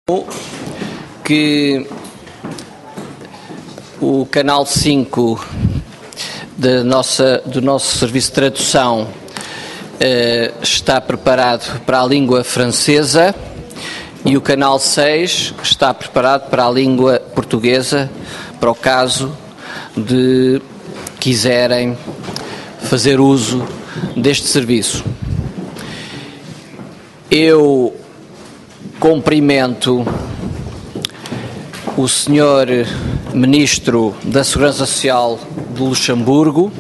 Que o canal 5 do nosso serviço de tradução está preparado para a língua francesa e o canal 6 está preparado para a língua portuguesa, para o caso de quiserem fazer uso deste serviço. Eu cumprimento o Sr. Ministro da Segurança Social de Luxemburgo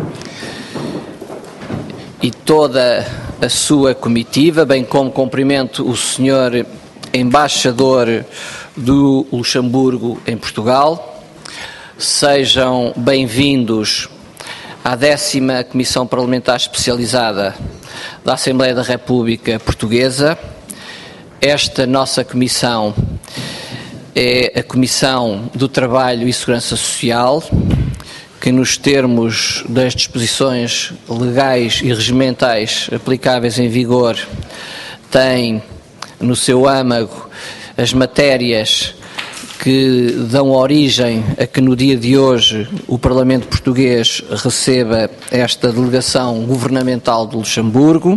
e toda a sua comitiva, bem como cumprimento o Sr. Embaixador do Luxemburgo em Portugal. Sejam bem-vindos à 10ª Comissão Parlamentar Especializada da Assembleia da República Portuguesa. Esta nossa comissão é a Comissão do Trabalho e Segurança Social, que nos termos das disposições legais e regimentais aplicáveis em vigor tem no seu âmago as matérias que dão origem a que no dia de hoje o Parlamento Português receba esta delegação governamental de Luxemburgo.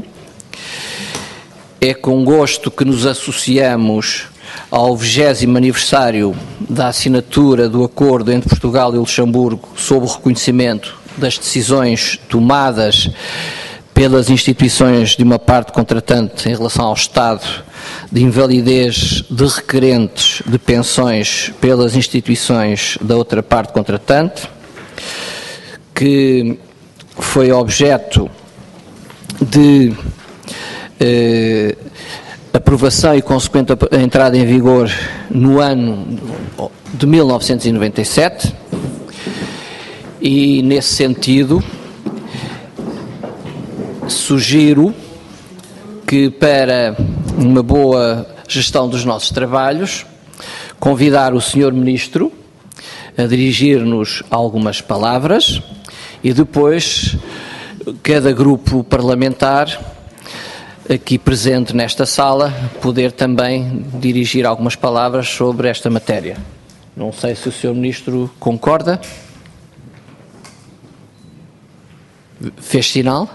É com gosto que nos associamos ao 20º aniversário da assinatura do acordo entre Portugal e Luxemburgo sobre o reconhecimento das decisões tomadas pelas instituições de uma parte contratante em relação ao estado de invalidez de requerentes de pensões pelas instituições da outra parte contratante, que foi objeto de aprovação e consequente entrada em vigor no ano de 1997 e, nesse sentido, sugiro que, para uma boa gestão dos nossos trabalhos, convidar o Sr. Ministro a dirigir-nos algumas palavras e depois cada grupo parlamentar aqui presente nesta sala poder também dirigir algumas palavras sobre esta matéria. Não sei se o Sr. Ministro concorda. Fez sinal?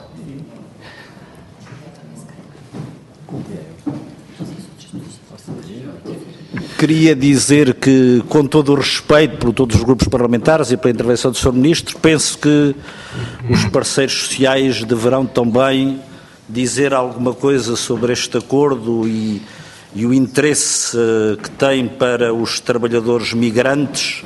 Queria dizer que, com todo o respeito por todos os grupos parlamentares e pela intervenção do Sr. Ministro, penso que os parceiros sociais deverão também dizer alguma coisa sobre este acordo e o interesse que tem para os trabalhadores migrantes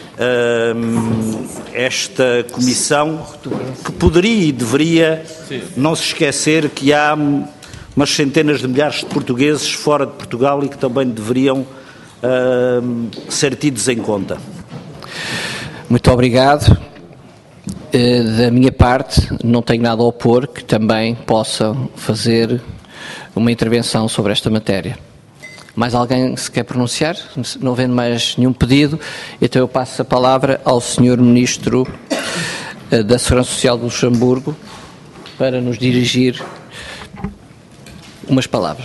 esta comissão, que poderia e deveria não se esquecer que há umas centenas de milhares de portugueses fora de Portugal e que também deveriam ser tidos em conta. Muito obrigado. Da minha parte, não tenho nada a opor que também possa fazer uma intervenção sobre esta matéria. Mais alguém se quer pronunciar? Não havendo mais nenhum pedido, então eu passo a palavra ao Sr. Ministro da Segurança Social de Luxemburgo para nos dirigir umas palavras.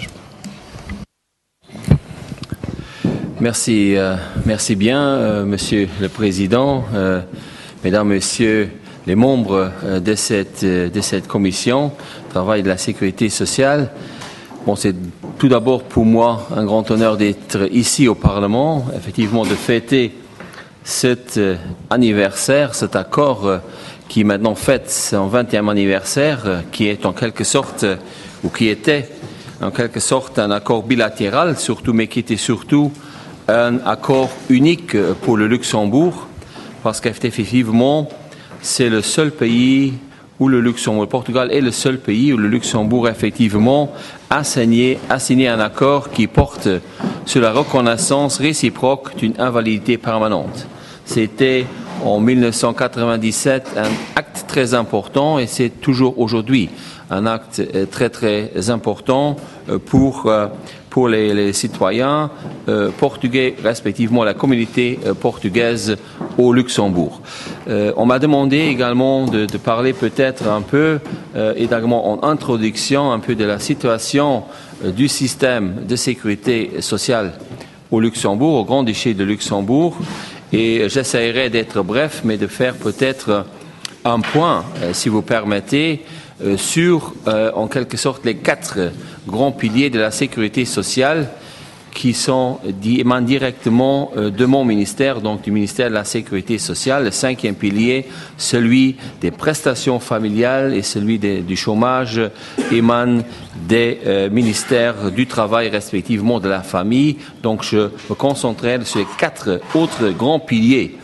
Merci, merci bien, Monsieur le Président, Mesdames, Messieurs les membres de cette commission, travail de la sécurité sociale. Bon, c'est tout d'abord pour moi un grand honneur d'être ici au Parlement, effectivement de fêter cet anniversaire, cet accord qui maintenant fête son 20e anniversaire, qui est en quelque sorte, ou qui était en quelque sorte un accord bilatéral, surtout, mais qui était surtout un accord unique pour le Luxembourg, parce qu'effectivement, c'est le seul pays où le Portugal est le seul pays où le Luxembourg, effectivement, a signé un accord qui porte sur la reconnaissance réciproque d'une invalidité permanente. C'était en 1997 un acte très important et c'est toujours aujourd'hui un acte très très important pour les citoyens portugais, respectivement la communauté portugaise au Luxembourg. On m'a demandé également de parler peut-être un peu, également en introduction, un peu de la situation du système de sécurité sociale au Luxembourg, au Grand-Duché de Luxembourg. Et j'essaierai d'être bref, mais de faire peut-être un point, si vous permettez, sur, en quelque sorte, les 4 grands piliers de la sécurité sociale qui émanent directement de mon ministère, donc du ministère de la Sécurité sociale. Le 5e pilier, celui des prestations familiales et celui du chômage, émanent des ministères du travail, respectivement de la famille. Donc je me concentrerai sur les 4 autres grands piliers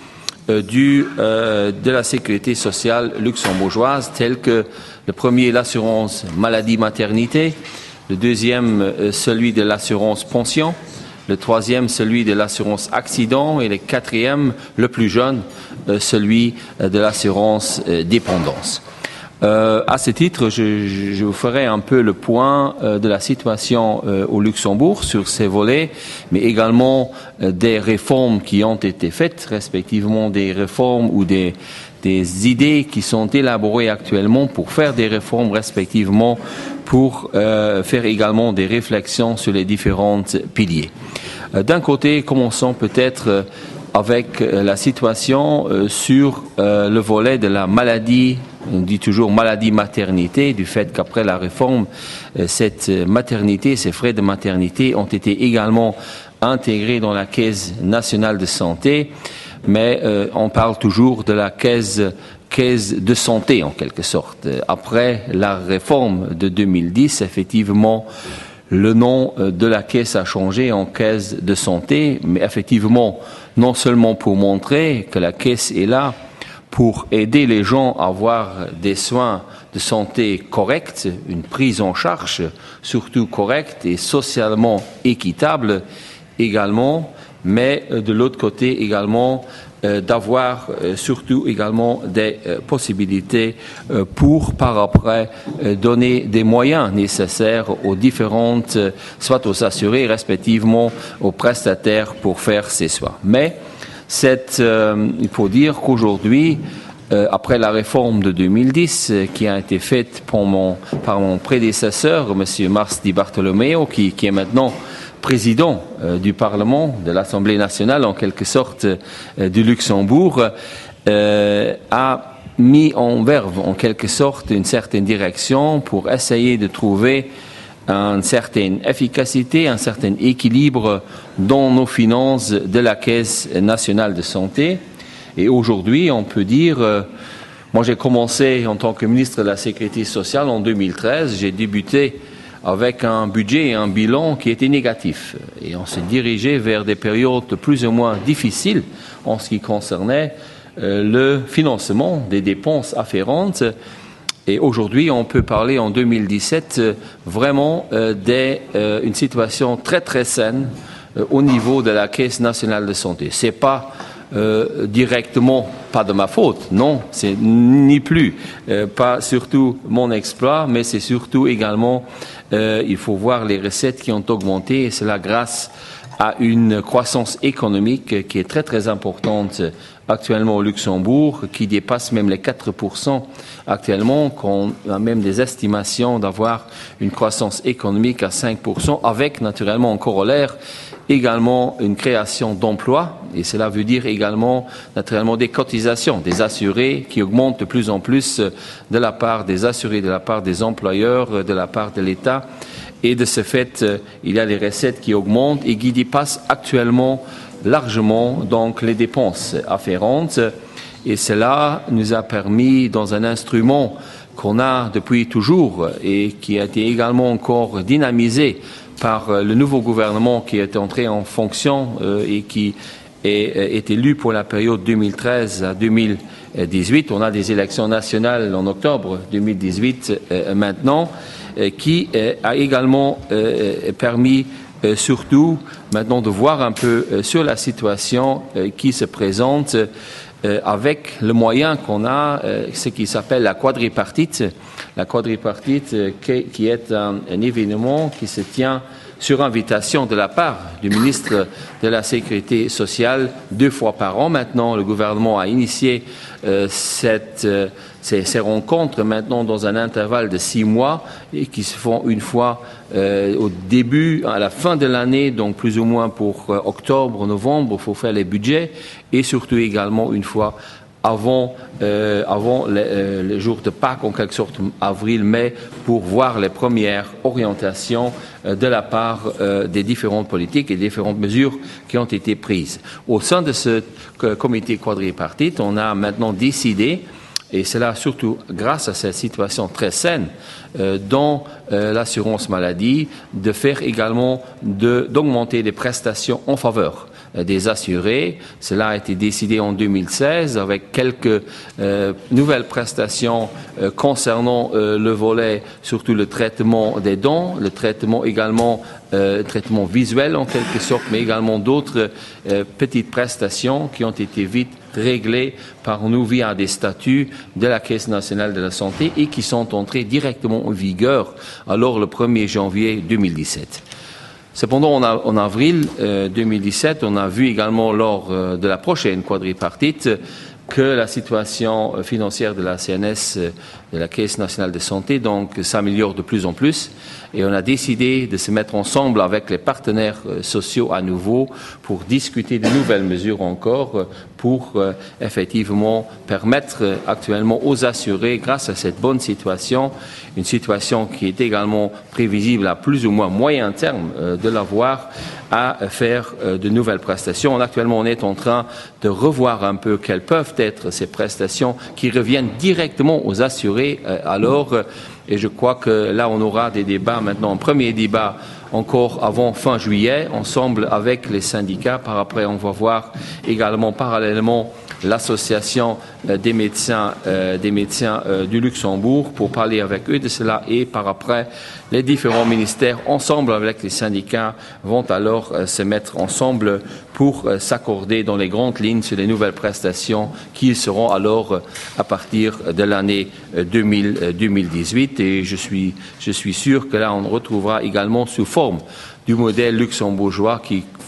de la sécurité sociale luxembourgeoise, tels que le premier, l'assurance maladie-maternité, le deuxième, celui de l'assurance pension, le troisième, celui de l'assurance accident, et le quatrième, le plus jeune, celui de l'assurance dépendance. À ce titre, je vous ferai un peu le point de la situation au Luxembourg sur ces volets, mais également des réformes qui ont été faites, respectivement des réformes ou des idées qui sont élaborées actuellement pour faire des réformes, respectivement pour faire également des réflexions sur les différents piliers. D'un côté, commençons peut-être avec la situation sur le volet de la maladie, on dit toujours maladie-maternité, du fait qu'après la réforme, cette maternité, ces frais de maternité ont été également intégrés dans la Caisse nationale de santé, mais on parle toujours de la caisse de santé en quelque sorte. Après la réforme de 2010, effectivement, le nom de la caisse a changé en caisse de santé, mais effectivement, non seulement pour montrer que la caisse est là pour aider les gens à avoir des soins de santé corrects, une prise en charge surtout correcte et socialement équitable également, mais de l'autre côté également d'avoir surtout également des possibilités pour par après donner des moyens nécessaires aux différentes, soit aux assurés respectivement aux prestataires pour faire ces soins. Mais il faut dire qu'aujourd'hui, après la réforme de 2010 qui a été faite par mon prédécesseur, M. Mars Di Bartolomeo, qui est maintenant président du Parlement, de l'Assemblée nationale en quelque sorte du Luxembourg, a mis en verve en quelque sorte une certaine direction pour essayer de trouver une certaine efficacité, un certain équilibre dans nos finances de la Caisse nationale de santé. Et aujourd'hui, on peut dire, moi j'ai commencé en tant que ministre de la Sécurité sociale en 2013, j'ai débuté avec un budget et un bilan qui était négatif. Et on s'est dirigé vers des périodes plus ou moins difficiles en ce qui concernait le financement des dépenses afférentes. Et aujourd'hui, on peut parler en 2017 vraiment d'une situation très très saine au niveau de la Caisse nationale de santé. C'est pas directement pas de ma faute, non, c'est ni plus pas surtout mon exploit, mais c'est surtout également il faut voir les recettes qui ont augmenté, et cela grâce à une croissance économique qui est très très importante actuellement au Luxembourg, qui dépasse même les 4% actuellement, qu'on a même des estimations d'avoir une croissance économique à 5%, avec naturellement en corollaire également une création d'emplois, et cela veut dire également naturellement des cotisations des assurés qui augmentent de plus en plus de la part des assurés, de la part des employeurs, de la part de l'État. Et de ce fait, il y a des recettes qui augmentent et qui dépassent actuellement largement donc les dépenses afférentes. Et cela nous a permis, dans un instrument qu'on a depuis toujours et qui a été également encore dynamisé par le nouveau gouvernement qui est entré en fonction et qui est élu pour la période 2013 à 2018. On a des élections nationales en octobre 2018 maintenant, qui a également permis surtout maintenant de voir un peu sur la situation qui se présente avec le moyen qu'on a, ce qui s'appelle la quadripartite. La quadripartite qui est un événement qui se tient sur invitation de la part du ministre de la Sécurité sociale 2 fois par an. Maintenant, le gouvernement a initié ces rencontres maintenant dans un intervalle de 6 mois et qui se font une fois au début, à la fin de l'année, donc plus ou moins pour octobre, novembre, il faut faire les budgets et surtout également une fois avant les jours de Pâques, en quelque sorte avril, mai, pour voir les premières orientations de la part des différentes politiques et différentes mesures qui ont été prises. Au sein de ce comité quadripartite, on a maintenant décidé, et cela surtout grâce à cette situation très saine dans l'assurance maladie, de faire également d'augmenter les prestations en faveur des assurés. Cela a été décidé en 2016 avec quelques nouvelles prestations concernant le volet, surtout le traitement des dents, le traitement également traitement visuel en quelque sorte, mais également d'autres petites prestations qui ont été vite réglées par nous via des statuts de la Caisse nationale de la santé et qui sont entrés directement en vigueur alors le 1er janvier 2017. Cependant, en avril 2017, on a vu également lors de la prochaine quadripartite que la situation financière de la CNS, de la Caisse nationale de santé, donc s'améliore de plus en plus. Et on a décidé de se mettre ensemble avec les partenaires sociaux à nouveau pour discuter de nouvelles mesures encore pour effectivement permettre actuellement aux assurés, grâce à cette bonne situation, une situation qui est également prévisible à plus ou moins moyen terme de l'avoir, à faire de nouvelles prestations. Actuellement, on est en train de revoir un peu quelles peuvent être ces prestations qui reviennent directement aux assurés. Et je crois que là, on aura des débats maintenant. Un premier débat encore avant fin juillet, ensemble avec les syndicats. Par après, on va voir également parallèlement l'association des médecins du Luxembourg pour parler avec eux de cela et par après les différents ministères ensemble avec les syndicats vont alors se mettre ensemble pour s'accorder dans les grandes lignes sur les nouvelles prestations qui seront alors à partir de l'année 2018 et je suis sûr que là on retrouvera également sous forme du modèle luxembourgeois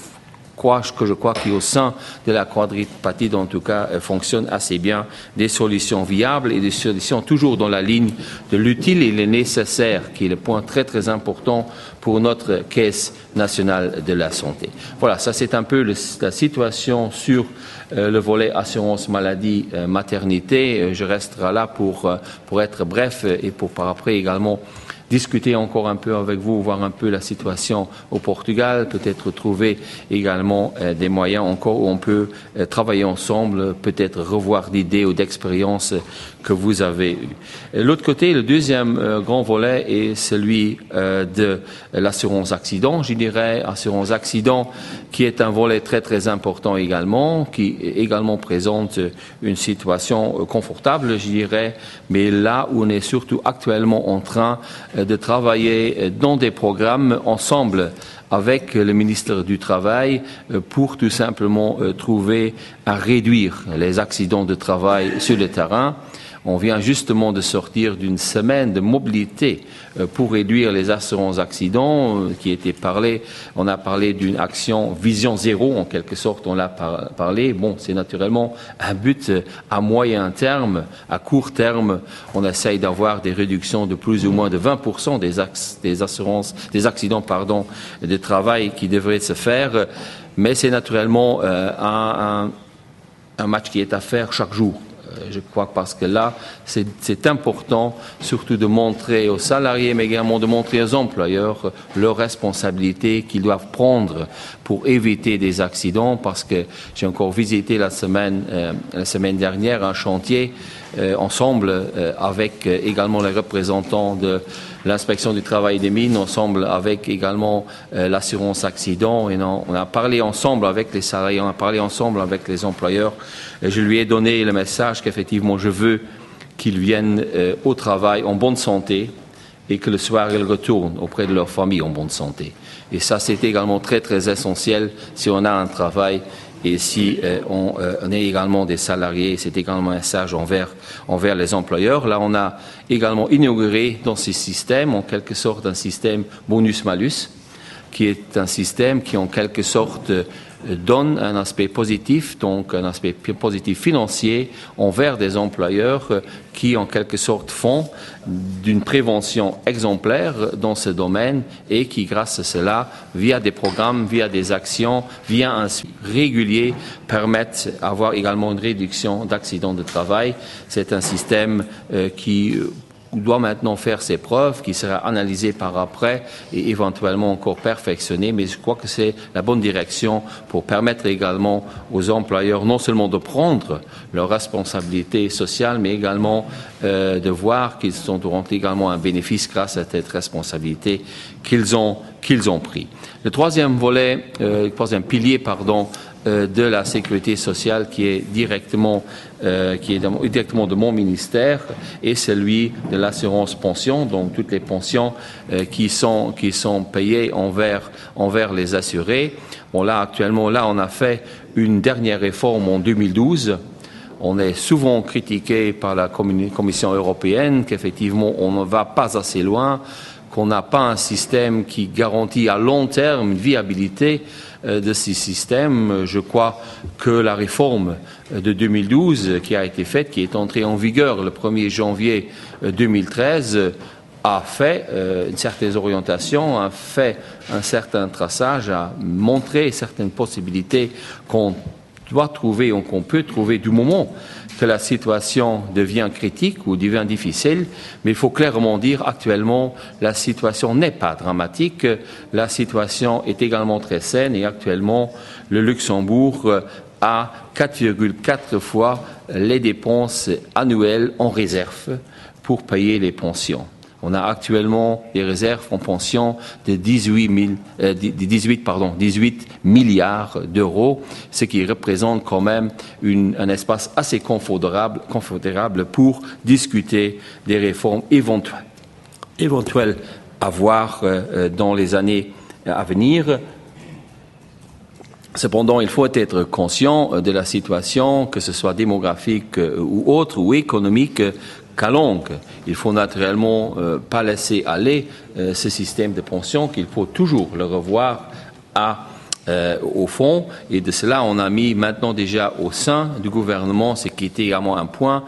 je crois qu'au sein de la quadripartite, en tout cas, fonctionne assez bien, des solutions viables et des solutions toujours dans la ligne de l'utile et le nécessaire, qui est le point très très important pour notre Caisse nationale de la santé. Voilà, ça c'est un peu la situation sur le volet assurance maladie maternité. Je resterai là pour être bref et pour par après également discuter encore un peu avec vous, voir un peu la situation au Portugal, peut-être trouver également des moyens encore où on peut travailler ensemble, peut-être revoir d'idées ou d'expériences que vous avez eues. L'autre côté, le deuxième grand volet est celui de l'assurance accident, je dirais, assurance accident qui est un volet très très important également, qui également présente une situation confortable, je dirais, mais là où on est surtout actuellement en train de travailler dans des programmes ensemble avec le ministre du Travail pour tout simplement trouver à réduire les accidents de travail sur le terrain. On vient justement de sortir d'une semaine de mobilité pour réduire les assurances accidents qui était parlé. On a parlé d'une action vision zéro, en quelque sorte, on l'a parlé. Bon, c'est naturellement un but à moyen terme, à court terme. On essaye d'avoir des réductions de plus ou moins de 20% des accidents, de travail qui devraient se faire. Mais c'est naturellement un match qui est à faire chaque jour. Je crois parce que là, c'est important surtout de montrer aux salariés, mais également de montrer aux employeurs leurs responsabilités qu'ils doivent prendre pour éviter des accidents. Parce que j'ai encore visité la semaine dernière un chantier ensemble avec également les représentants de l'inspection du travail et des mines, ensemble avec également l'assurance accident. Et on a parlé ensemble avec les salariés, on a parlé ensemble avec les employeurs. Et je lui ai donné le message qu'effectivement je veux qu'ils viennent au travail en bonne santé et que le soir ils retournent auprès de leur famille en bonne santé. Et ça c'est également très très essentiel si on a un travail et si on est également des salariés. C'est également un message envers les employeurs. Là on a également inauguré dans ce système en quelque sorte un système bonus-malus qui est un système qui en quelque sorte donne un aspect positif, donc un aspect positif financier envers des employeurs qui en quelque sorte font d'une prévention exemplaire dans ce domaine et qui grâce à cela, via des programmes, via des actions, via un suivi régulier, permettent d'avoir également une réduction d'accidents de travail. C'est un système qui doit maintenant faire ses preuves, qui sera analysé par après et éventuellement encore perfectionné, mais je crois que c'est la bonne direction pour permettre également aux employeurs non seulement de prendre leurs responsabilités sociales, mais également de voir qu'ils auront également un bénéfice grâce à cette responsabilité qu'ils ont pris. Le troisième volet, troisième pilier, de la sécurité sociale qui est directement de mon ministère et celui de l'assurance pension, donc toutes les pensions qui sont payées envers les assurés. Bon, là actuellement, on a fait une dernière réforme en 2012. On est souvent critiqué par la Commission européenne qu'effectivement on ne va pas assez loin, qu'on n'a pas un système qui garantit à long terme une viabilité de ces systèmes. Je crois que la réforme de 2012 qui a été faite, qui est entrée en vigueur le 1er janvier 2013, a fait une certaine orientation, a fait un certain traçage, a montré certaines possibilités qu'on doit trouver ou qu'on peut trouver du moment que la situation devient critique ou devient difficile, mais il faut clairement dire actuellement la situation n'est pas dramatique, la situation est également très saine et actuellement le Luxembourg a 4,4 fois les dépenses annuelles en réserve pour payer les pensions. On a actuellement des réserves en pension de 18 milliards d'euros, ce qui représente quand même un espace assez confortable pour discuter des réformes éventuelles à voir dans les années à venir. Cependant, il faut être conscient de la situation, que ce soit démographique ou autre, ou économique, qu'à longue. Il faut naturellement pas laisser aller ce système de pension, qu'il faut toujours le revoir au fond. Et de cela, on a mis maintenant déjà au sein du gouvernement, ce qui était également un point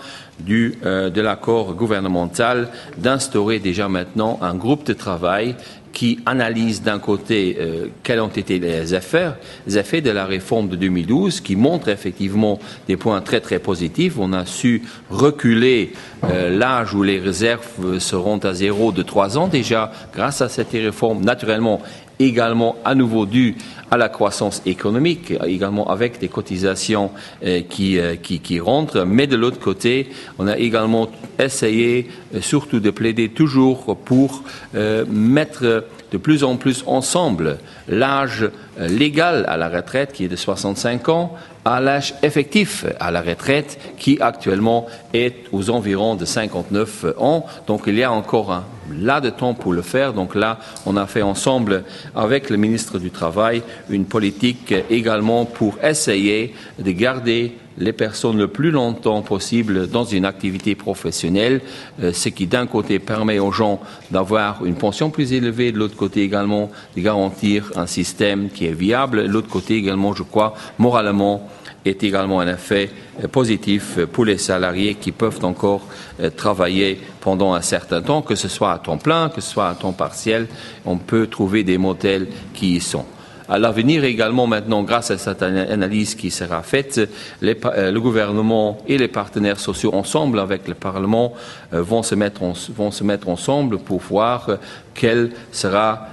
de l'accord gouvernemental, d'instaurer déjà maintenant un groupe de travail qui analyse d'un côté quels ont été les effets de la réforme de 2012, qui montrent effectivement des points très très positifs. On a su reculer l'âge où les réserves seront à 0 de 3 ans déjà grâce à cette réforme, naturellement également à nouveau due à la croissance économique, également avec des cotisations qui rentrent. Mais de l'autre côté, on a également essayé surtout de plaider toujours pour mettre de plus en plus ensemble l'âge légal à la retraite qui est de 65 ans à l'âge effectif à la retraite qui actuellement est aux environs de 59 ans. Donc il y a encore là de temps pour le faire. Donc là, on a fait ensemble avec le ministre du Travail une politique également pour essayer de garder les personnes le plus longtemps possible dans une activité professionnelle, ce qui d'un côté permet aux gens d'avoir une pension plus élevée, de l'autre côté également de garantir un système qui est viable, de l'autre côté également, je crois, moralement, est également un effet positif pour les salariés qui peuvent encore travailler pendant un certain temps, que ce soit à temps plein, que ce soit à temps partiel. On peut trouver des modèles qui y sont. À l'avenir également maintenant, grâce à cette analyse qui sera faite, le gouvernement et les partenaires sociaux ensemble avec le Parlement vont se mettre ensemble pour voir quelle sera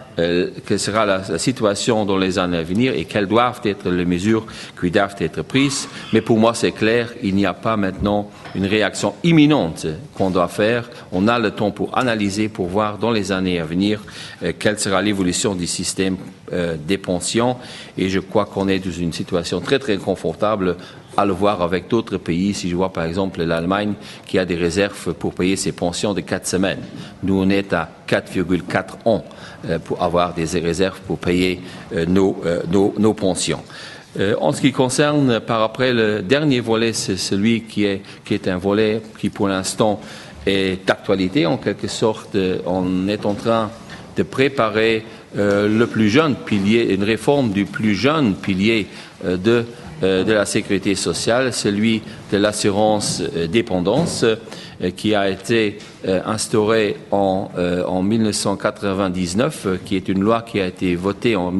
la situation dans les années à venir et quelles doivent être les mesures qui doivent être prises. Mais pour moi, c'est clair, il n'y a pas maintenant une réaction imminente qu'on doit faire. On a le temps pour analyser, pour voir dans les années à venir quelle sera l'évolution du système des pensions. Et je crois qu'on est dans une situation très, très confortable à le voir avec d'autres pays. Si je vois par exemple l'Allemagne qui a des réserves pour payer ses pensions de 4 semaines. Nous, on est à 4,4 ans pour avoir des réserves pour payer nos pensions. En ce qui concerne par après le dernier volet, c'est celui qui est un volet qui pour l'instant est d'actualité en quelque sorte. On est en train de préparer le plus jeune pilier, une réforme du plus jeune pilier de la sécurité sociale, celui de l'assurance dépendance, qui a été instauré en 1999, qui est une loi qui a été votée en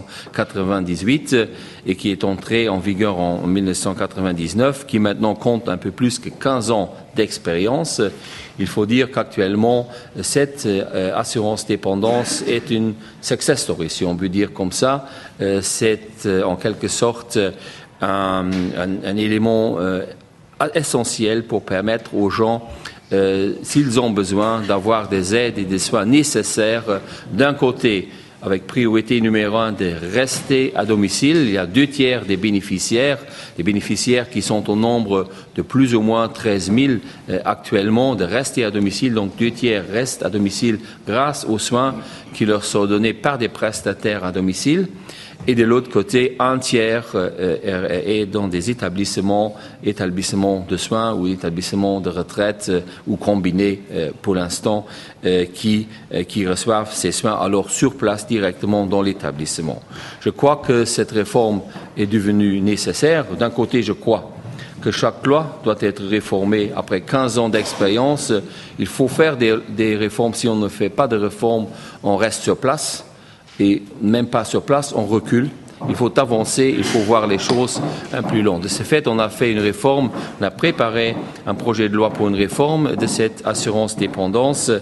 1998 et qui est entrée en vigueur en 1999, qui maintenant compte un peu plus que 15 ans d'expérience. Il faut dire qu'actuellement, cette assurance dépendance est une success story, si on peut dire comme ça. C'est en quelque sorte un élément essentiel pour permettre aux gens, s'ils ont besoin, d'avoir des aides et des soins nécessaires, d'un côté, avec priorité numéro 1 de rester à domicile. Il y a 2/3 des bénéficiaires qui sont au nombre de plus ou moins 13 000 actuellement, de rester à domicile. Donc 2/3 restent à domicile grâce aux soins qui leur sont donnés par des prestataires à domicile. Et de l'autre côté, 1/3 est dans des établissements de soins ou établissements de retraite ou combinés pour l'instant qui reçoivent ces soins alors sur place directement dans l'établissement. Je crois que cette réforme est devenue nécessaire. D'un côté, je crois que chaque loi doit être réformée après 15 ans d'expérience. Il faut faire des réformes. Si on ne fait pas de réformes, on reste sur place. Et même pas sur place, on recule. Il faut avancer, il faut voir les choses un plus long. De ce fait, on a fait une réforme, on a préparé un projet de loi pour une réforme de cette assurance dépendance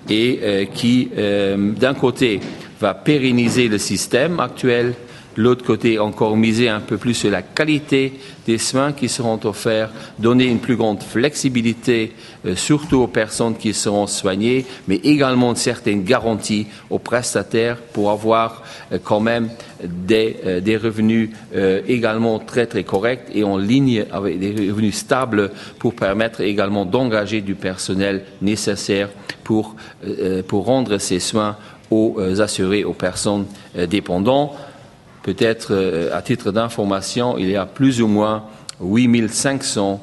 et qui, d'un côté, va pérenniser le système actuel, de l'autre côté, encore miser un peu plus sur la qualité des soins qui seront offerts, donner une plus grande flexibilité, surtout aux personnes qui seront soignées, mais également une certaine garantie aux prestataires pour avoir quand même des revenus également très très corrects et en ligne avec des revenus stables pour permettre également d'engager du personnel nécessaire pour rendre ces soins aux assurés, aux personnes dépendantes. Peut-être, à titre d'information, il y a plus ou moins 8500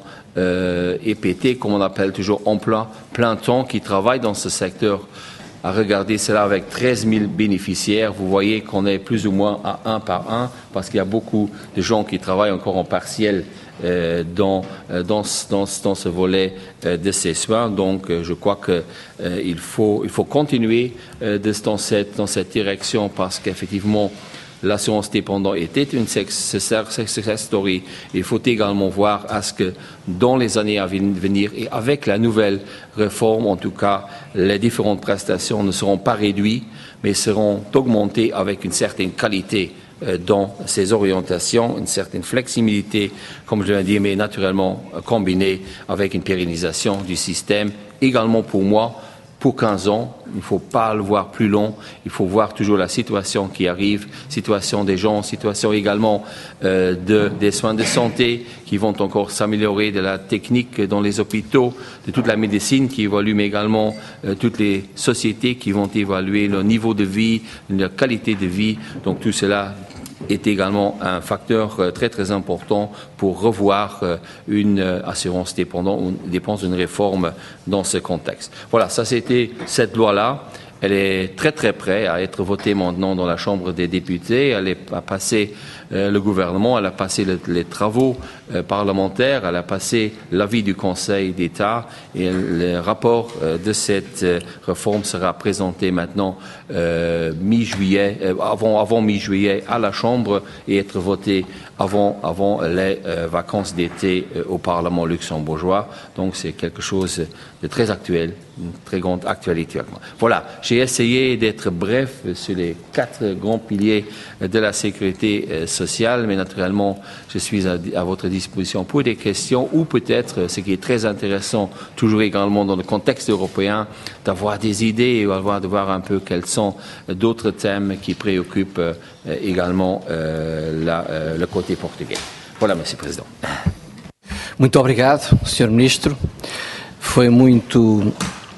EPT, comme on appelle toujours, emploi plein temps, qui travaillent dans ce secteur. À regarder cela avec 13 000 bénéficiaires, vous voyez qu'on est plus ou moins à 1 par 1, parce qu'il y a beaucoup de gens qui travaillent encore en partiel dans ce volet de ces soins. Donc, je crois qu'il faut continuer dans cette direction, parce qu'effectivement, l'assurance dépendante était une success story. Il faut également voir à ce que dans les années à venir et avec la nouvelle réforme, en tout cas, les différentes prestations ne seront pas réduites, mais seront augmentées avec une certaine qualité dans ces orientations, une certaine flexibilité, comme je l'ai dit, mais naturellement combinée avec une pérennisation du système. Également pour moi, pour 15 ans, il ne faut pas le voir plus long, il faut voir toujours la situation qui arrive, situation des gens, situation également des soins de santé qui vont encore s'améliorer, de la technique dans les hôpitaux, de toute la médecine qui évolue, mais également toutes les sociétés qui vont évaluer leur niveau de vie, leur qualité de vie. Donc tout cela est également un facteur très très important pour revoir une assurance dépendante ou dépense d'une réforme dans ce contexte. Voilà, ça c'était cette loi-là. Elle est très très prête à être votée maintenant dans la Chambre des députés. Elle a passé le gouvernement, elle a passé les travaux parlementaires, elle a passé l'avis du Conseil d'État et le rapport de cette réforme sera présenté maintenant mi-juillet, avant mi-juillet à la Chambre et être voté avant les vacances d'été au Parlement luxembourgeois. Donc c'est quelque chose de très actuel, une très grande actualité. Voilà, j'ai essayé d'être bref sur les 4 grands piliers de la sécurité sociale, mais naturellement, je suis à votre disposition pour des questions ou peut-être, ce qui est très intéressant, toujours également dans le contexte européen, d'avoir des idées et de voir un peu quels sont d'autres thèmes qui préoccupent également le côté portugais. Voilà, Monsieur le Président. Muito obrigado, Sr. Ministro. Foi muito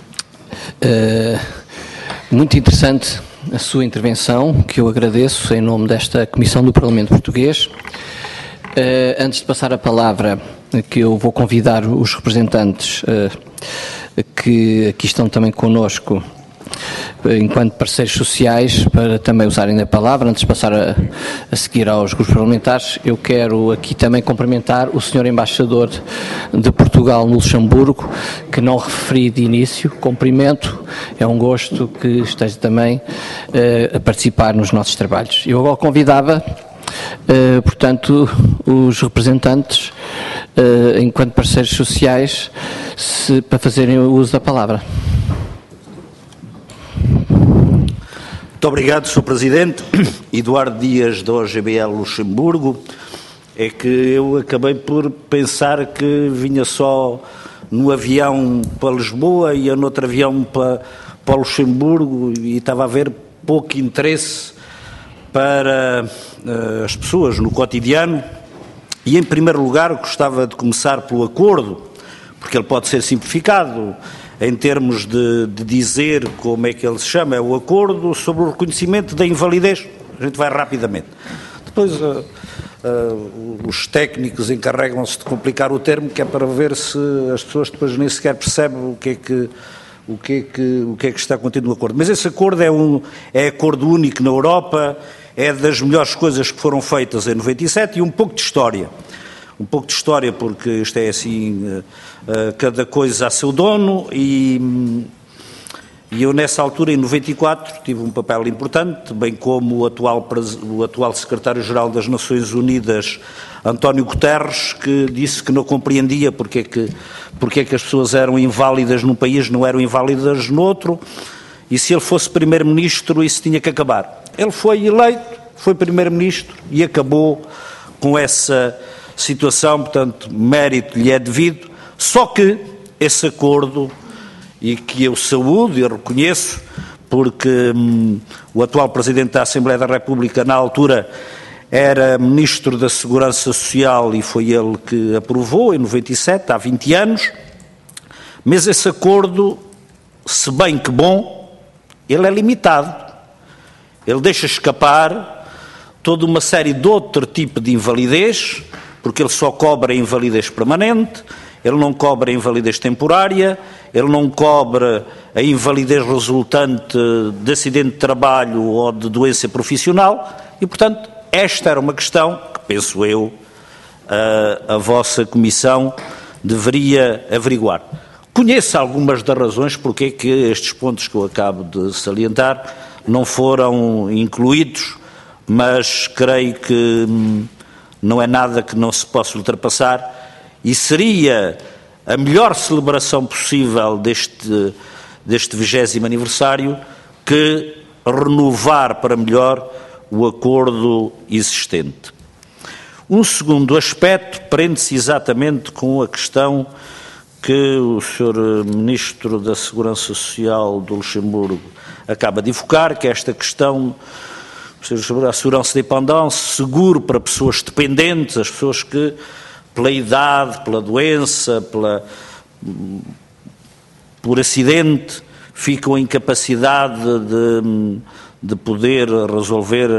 interessante a sua intervenção, que eu agradeço em nome desta Comissão do Parlamento Português. Antes de passar a palavra, que eu vou convidar os representantes que aqui estão também connosco enquanto parceiros sociais, para também usarem a palavra, antes de passar a seguir aos grupos parlamentares. Eu quero aqui também cumprimentar o Sr. Embaixador de Portugal no Luxemburgo, que não referi de início. Cumprimento, é um gosto que esteja também a participar nos nossos trabalhos. Eu agora convidava, portanto, os representantes, enquanto parceiros sociais, para fazerem o uso da palavra. Muito obrigado, Sr. Presidente. Eduardo Dias, da OGBL Luxemburgo. É que eu acabei por pensar que vinha só no avião para Lisboa e no outro avião para Luxemburgo e estava a haver pouco interesse para as pessoas no cotidiano. E, em primeiro lugar, gostava de começar pelo acordo, porque ele pode ser simplificado em termos de dizer como é que ele se chama, é o acordo sobre o reconhecimento da invalidez. A gente vai rapidamente. Depois os técnicos encarregam-se de complicar o termo, que é para ver se as pessoas depois nem sequer percebem o que é que está contido no acordo. Mas esse acordo é acordo único na Europa, é das melhores coisas que foram feitas em 97 e um pouco de história. Um pouco de história, porque isto é assim, cada coisa a seu dono, e eu nessa altura, em 94, tive um papel importante, bem como o atual secretário-geral das Nações Unidas, António Guterres, que disse que não compreendia porque é que as pessoas eram inválidas num país, não eram inválidas no outro, e se ele fosse primeiro-ministro isso tinha que acabar. Ele foi eleito, foi primeiro-ministro e acabou com essa situação, portanto, mérito lhe é devido, só que esse acordo, e que eu saúdo e reconheço, porque o atual Presidente da Assembleia da República, na altura, era Ministro da Segurança Social e foi ele que aprovou, em 97, há 20 anos, mas esse acordo, se bem que bom, ele é limitado. Ele deixa escapar toda uma série de outro tipo de invalidez, porque ele só cobra a invalidez permanente, ele não cobra a invalidez temporária, ele não cobra a invalidez resultante de acidente de trabalho ou de doença profissional e, portanto, esta era uma questão que, penso eu, a vossa Comissão deveria averiguar. Conheço algumas das razões porque é que estes pontos que eu acabo de salientar não foram incluídos, mas creio que não é nada que não se possa ultrapassar e seria a melhor celebração possível deste 20º aniversário que renovar para melhor o acordo existente. Um segundo aspecto prende-se exatamente com a questão que o Sr. Ministro da Segurança Social do Luxemburgo acaba de evocar, que é esta questão sobre a assurance dépendance, seguro para pessoas dependentes, as pessoas que, pela idade, pela doença, por acidente, ficam em capacidade de poder resolver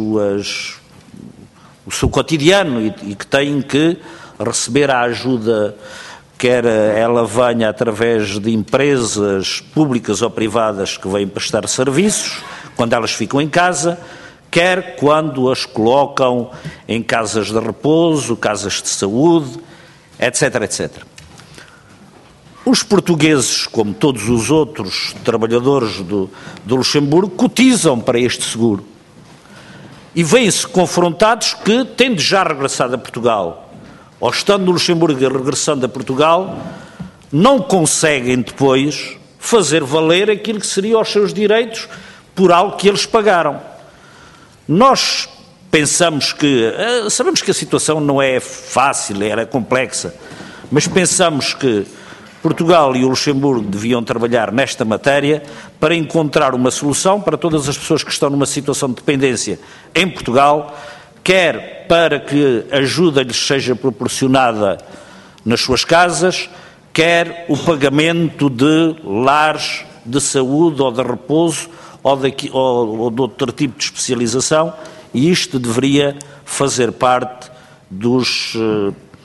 o seu cotidiano e que têm que receber a ajuda, quer ela venha através de empresas públicas ou privadas que vêm prestar serviços, quando elas ficam em casa, quer quando as colocam em casas de repouso, casas de saúde, etc, etc. Os portugueses, como todos os outros trabalhadores do Luxemburgo, cotizam para este seguro e vêm-se confrontados que, tendo já regressado a Portugal, ou estando no Luxemburgo e regressando a Portugal, não conseguem depois fazer valer aquilo que seriam os seus direitos por algo que eles pagaram. Nós pensamos sabemos que a situação não é fácil, era complexa, mas pensamos que Portugal e o Luxemburgo deviam trabalhar nesta matéria para encontrar uma solução para todas as pessoas que estão numa situação de dependência em Portugal, quer para que a ajuda lhes seja proporcionada nas suas casas, quer o pagamento de lares de saúde ou de repouso ou de outro tipo de especialização, e isto deveria fazer parte dos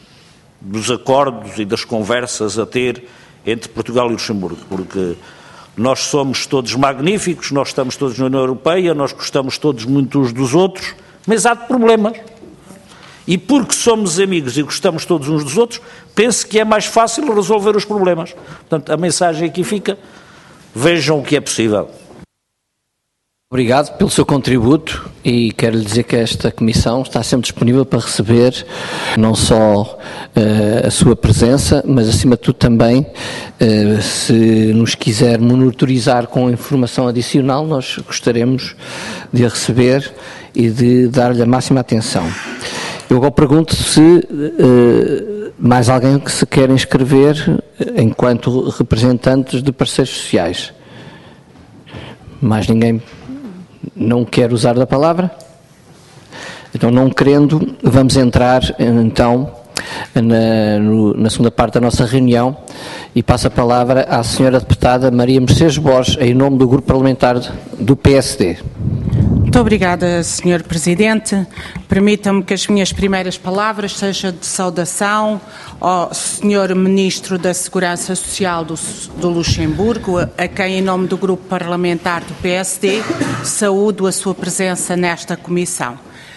acordos e das conversas a ter entre Portugal e Luxemburgo, porque nós somos todos magníficos, nós estamos todos na União Europeia, nós gostamos todos muito uns dos outros, mas há problemas. E porque somos amigos e gostamos todos uns dos outros, penso que é mais fácil resolver os problemas. Portanto, a mensagem aqui fica, vejam o que é possível. Obrigado pelo seu contributo e quero lhe dizer que esta Comissão está sempre disponível para receber não só a sua presença, mas acima de tudo também, se nos quiser monitorizar com informação adicional, nós gostaríamos de a receber e de dar-lhe a máxima atenção. Eu agora pergunto se mais alguém que se quer inscrever enquanto representantes de parceiros sociais. Mais ninguém não quer usar da palavra? Então, não querendo, vamos entrar então na segunda parte da nossa reunião e passo a palavra à senhora deputada Maria Mercedes Borges, em nome do Grupo Parlamentar do PSD. Muito obrigada, Sr. Presidente. Permita-me que as minhas primeiras palavras sejam de saudação ao Sr. Ministro da Segurança Social do Luxemburgo, a quem, em nome do Grupo Parlamentar do PSD, saúdo a sua presença nesta comissão.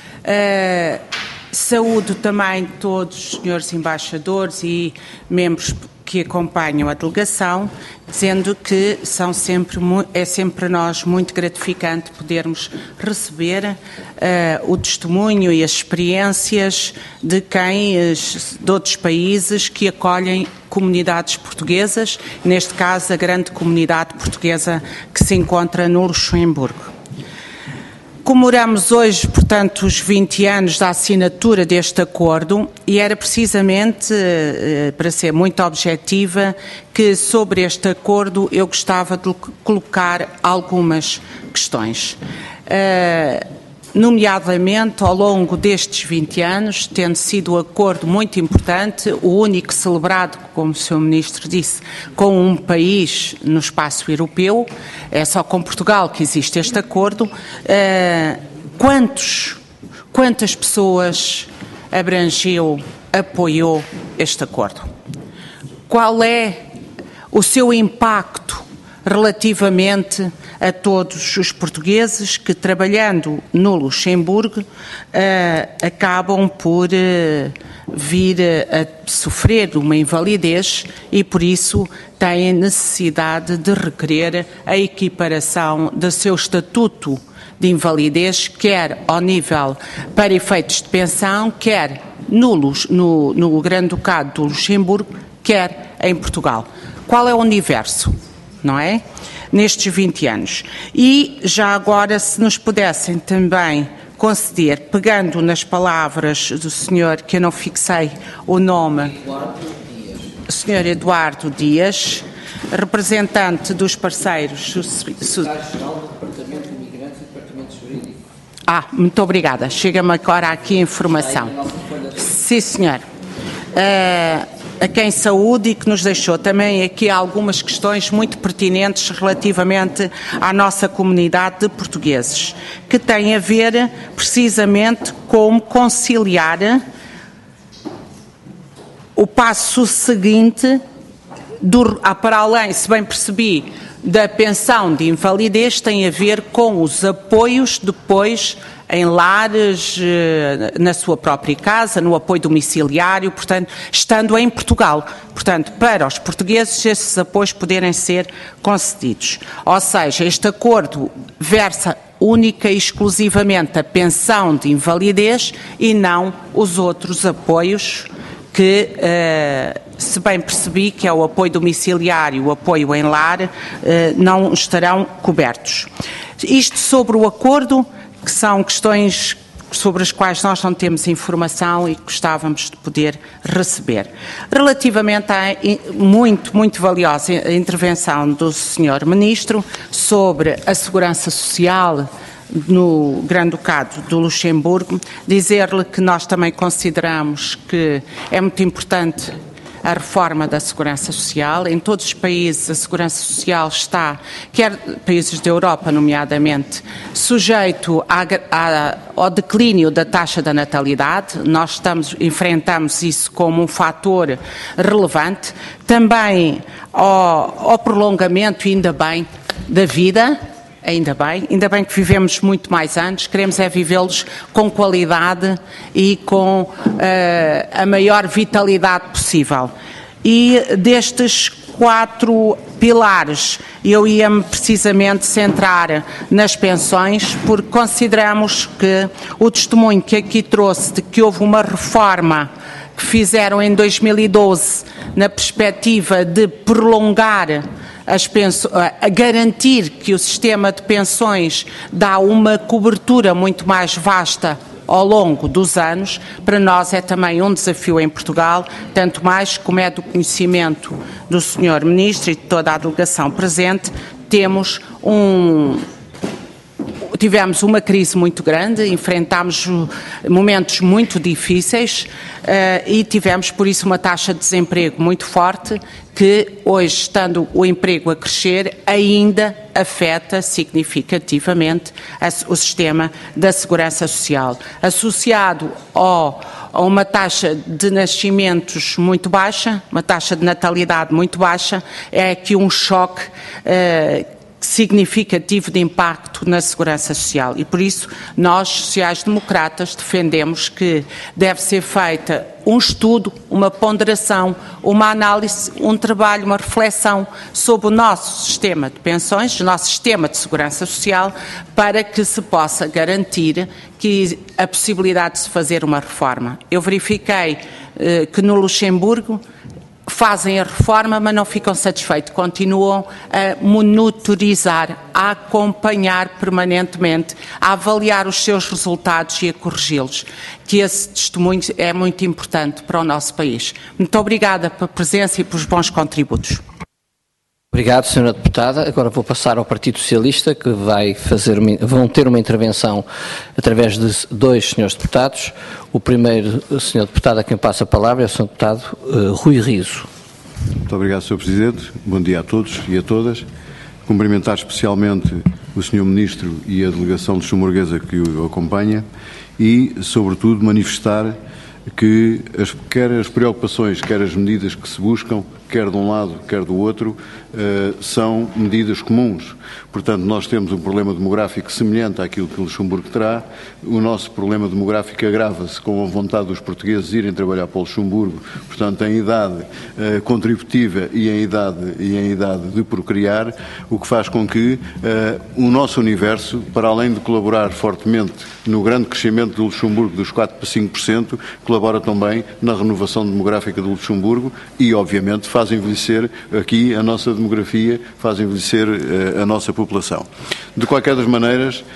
Saúdo também todos os senhores embaixadores e membros que acompanham a delegação, dizendo que é sempre para nós muito gratificante podermos receber o testemunho e as experiências de outros países que acolhem comunidades portuguesas, neste caso a grande comunidade portuguesa que se encontra no Luxemburgo. Comemoramos hoje, portanto, os 20 anos da assinatura deste acordo e era precisamente, para ser muito objetiva, que sobre este acordo eu gostava de colocar algumas questões. Nomeadamente, ao longo destes 20 anos, tendo sido um acordo muito importante, o único celebrado, como o Sr. Ministro disse, com um país no espaço europeu, é só com Portugal que existe este acordo. Quantas pessoas abrangeu, apoiou este acordo? Qual é o seu impacto relativamente a todos os portugueses que, trabalhando no Luxemburgo, acabam por vir a sofrer uma invalidez e, por isso, têm necessidade de requerer a equiparação do seu estatuto de invalidez, quer ao nível para efeitos de pensão, quer no Grande Ducado do Luxemburgo, quer em Portugal. Qual é o universo, não é? Nestes 20 anos. E já agora, se nos pudessem também conceder, pegando nas palavras do senhor, que eu não fixei o nome, o senhor Eduardo Dias, representante dos parceiros... muito obrigada. Chega-me agora aqui a informação. Sim, senhor. A quem saúde e que nos deixou também aqui algumas questões muito pertinentes relativamente à nossa comunidade de portugueses, que têm a ver precisamente como conciliar o passo seguinte, para além, se bem percebi, da pensão de invalidez, tem a ver com os apoios depois em lares, na sua própria casa, no apoio domiciliário, portanto, estando em Portugal. Portanto, para os portugueses, esses apoios poderem ser concedidos. Ou seja, este acordo versa única e exclusivamente a pensão de invalidez e não os outros apoios que, se bem percebi, que é o apoio domiciliário, o apoio em lar, não estarão cobertos. Isto sobre o acordo, que são questões sobre as quais nós não temos informação e gostávamos de poder receber. Relativamente à muito valiosa intervenção do Sr. Ministro sobre a segurança social no Grande Ducado do Luxemburgo, dizer-lhe que nós também consideramos que é muito importante a reforma da Segurança Social. Em todos os países a Segurança Social está, quer países da Europa nomeadamente, sujeito ao declínio da taxa da natalidade. Nós enfrentamos isso como um fator relevante. Também ao prolongamento, ainda bem, da vida. Ainda bem que vivemos muito mais anos, queremos é vivê-los com qualidade e com a maior vitalidade possível. E destes 4 pilares, eu ia-me precisamente centrar nas pensões, porque consideramos que o testemunho que aqui trouxe de que houve uma reforma que fizeram em 2012 na perspectiva de prolongar a garantir que o sistema de pensões dá uma cobertura muito mais vasta ao longo dos anos, para nós é também um desafio em Portugal, tanto mais como é do conhecimento do Sr. Ministro e de toda a delegação presente, tivemos uma crise muito grande, enfrentámos momentos muito difíceis e tivemos, por isso, uma taxa de desemprego muito forte que, hoje, estando o emprego a crescer, ainda afeta significativamente o sistema da Segurança Social. Associado a uma taxa de nascimentos muito baixa, uma taxa de natalidade muito baixa, é aqui um choque significativo de impacto na Segurança Social e, por isso, nós, sociais-democratas, defendemos que deve ser feita um estudo, uma ponderação, uma análise, um trabalho, uma reflexão sobre o nosso sistema de pensões, o nosso sistema de Segurança Social, para que se possa garantir que a possibilidade de se fazer uma reforma. Eu verifiquei que no Luxemburgo fazem a reforma, mas não ficam satisfeitos, continuam a monitorizar, a acompanhar permanentemente, a avaliar os seus resultados e a corrigi-los, que esse testemunho é muito importante para o nosso país. Muito obrigada pela presença e pelos bons contributos. Obrigado, Sra. Deputada. Agora vou passar ao Partido Socialista, que vão ter uma intervenção através de 2 senhores deputados. O primeiro senhor deputado a quem passa a palavra é o Sr. Deputado Rui Riso. Muito obrigado, Sr. Presidente. Bom dia a todos e a todas. Cumprimentar especialmente o Sr. Ministro e a delegação de Luxemburguesa que o acompanha e, sobretudo, manifestar que quer as preocupações, quer as medidas que se buscam, quer de um lado, quer do outro, são medidas comuns. Portanto, nós temos um problema demográfico semelhante àquilo que o Luxemburgo terá. O nosso problema demográfico agrava-se com a vontade dos portugueses irem trabalhar para o Luxemburgo, portanto, em idade contributiva e em idade de procriar, o que faz com que o nosso universo, para além de colaborar fortemente no grande crescimento do Luxemburgo dos 4% para 5%, colabora também na renovação demográfica do Luxemburgo e, obviamente, faz envelhecer aqui a nossa demografia, faz envelhecer a nossa população. De qualquer das maneiras,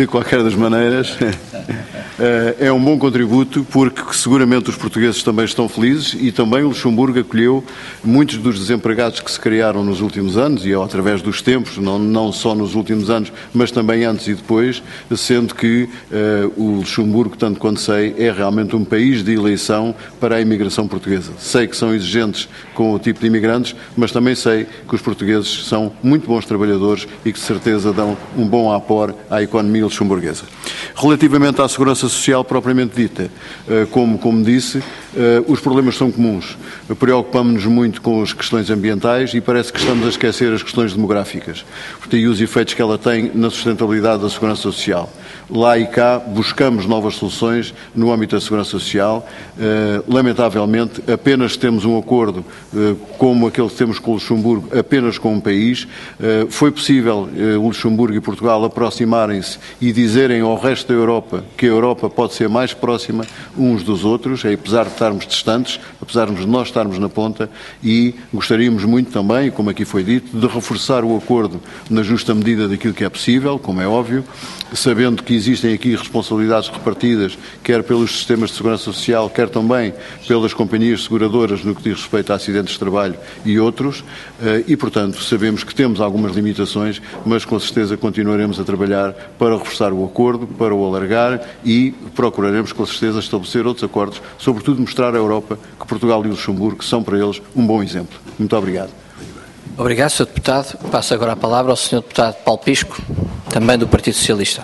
é um bom contributo porque seguramente os portugueses também estão felizes e também o Luxemburgo acolheu muitos dos desempregados que se criaram nos últimos anos e através dos tempos, não só nos últimos anos, mas também antes e depois, sendo que o Luxemburgo, tanto quanto sei, é realmente um país de eleição para a imigração portuguesa. Sei que são exigentes com o tipo de imigrantes, mas também sei que os portugueses são muito bons trabalhadores e que de certeza dão um bom apor à economia luxemburguesa. Relativamente à segurança social propriamente dita, como disse, os problemas são comuns. Preocupamos-nos muito com as questões ambientais e parece que estamos a esquecer as questões demográficas e os efeitos que ela tem na sustentabilidade da segurança social. Lá e cá buscamos novas soluções no âmbito da segurança social. Lamentavelmente, apenas temos um acordo como aquele que temos com o Luxemburgo, apenas com um país. Foi possível o Luxemburgo e Portugal aproximarem-se e dizerem ao resto da Europa que a Europa pode ser mais próxima uns dos outros, apesar de estarmos distantes, apesar de nós estarmos na ponta, e gostaríamos muito também, como aqui foi dito, de reforçar o acordo na justa medida daquilo que é possível, como é óbvio, sabendo que existem aqui responsabilidades repartidas, quer pelos sistemas de segurança social, Social, quer também pelas companhias seguradoras no que diz respeito a acidentes de trabalho e outros, e, portanto, sabemos que temos algumas limitações, mas com certeza continuaremos a trabalhar para reforçar o acordo, para o alargar e procuraremos com certeza estabelecer outros acordos, sobretudo mostrar à Europa que Portugal e Luxemburgo são para eles um bom exemplo. Muito obrigado. Obrigado, Sr. Deputado. Passo agora a palavra ao Sr. Deputado Paulo Pisco, também do Partido Socialista.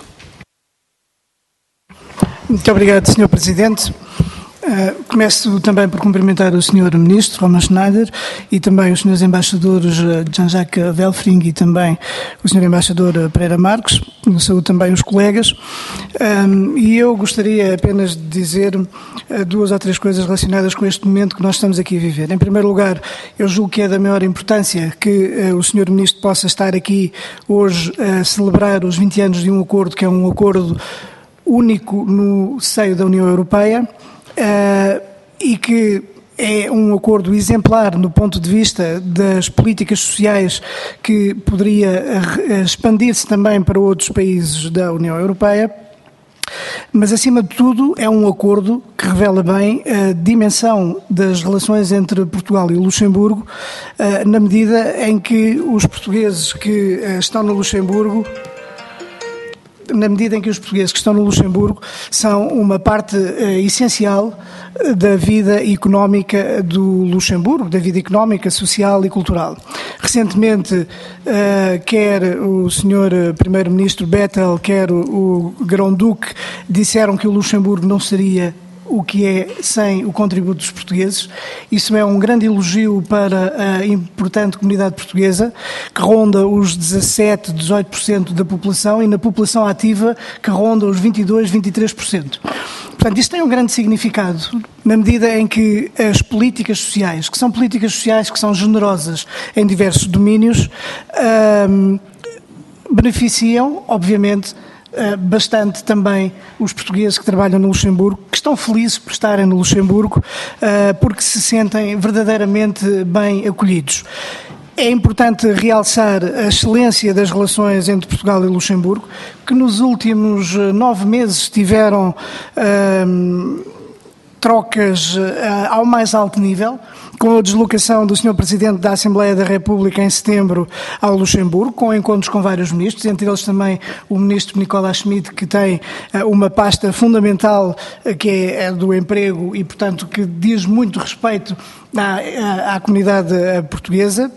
Muito obrigado, Sr. Presidente. Começo também por cumprimentar o Sr. Ministro, Roman Schneider, e também os Srs. Embaixadores Jean-Jacques Velfring e também o Sr. Embaixador Pereira Marques. Saúdo também os colegas. E eu gostaria apenas de dizer duas ou três coisas relacionadas com este momento que nós estamos aqui a viver. Em primeiro lugar, eu julgo que é da maior importância que o Sr. Ministro possa estar aqui hoje a celebrar os 20 anos de um acordo que é um acordo único no seio da União Europeia, e que é um acordo exemplar no ponto de vista das políticas sociais que poderia expandir-se também para outros países da União Europeia, mas acima de tudo é um acordo que revela bem a dimensão das relações entre Portugal e Luxemburgo, na medida em que os portugueses que estão no Luxemburgo são uma parte essencial da vida económica do Luxemburgo, da vida económica, social e cultural. Recentemente, quer o Sr. Primeiro-Ministro Bettel, quer o Grão-Duque disseram que o Luxemburgo não seria o que é sem o contributo dos portugueses. Isso é um grande elogio para a importante comunidade portuguesa, que ronda os 17, 18% da população e na população ativa que ronda os 22, 23%. Portanto, isto tem um grande significado, na medida em que as políticas sociais, que são generosas em diversos domínios, beneficiam, obviamente, bastante também os portugueses que trabalham no Luxemburgo, que estão felizes por estarem no Luxemburgo, porque se sentem verdadeiramente bem acolhidos. É importante realçar a excelência das relações entre Portugal e Luxemburgo, que nos últimos 9 meses tiveram trocas ao mais alto nível, com a deslocação do Sr. Presidente da Assembleia da República em setembro ao Luxemburgo, com encontros com vários ministros, entre eles também o Ministro Nicolas Schmid, que tem uma pasta fundamental que é do emprego e, portanto, que diz muito respeito à comunidade portuguesa.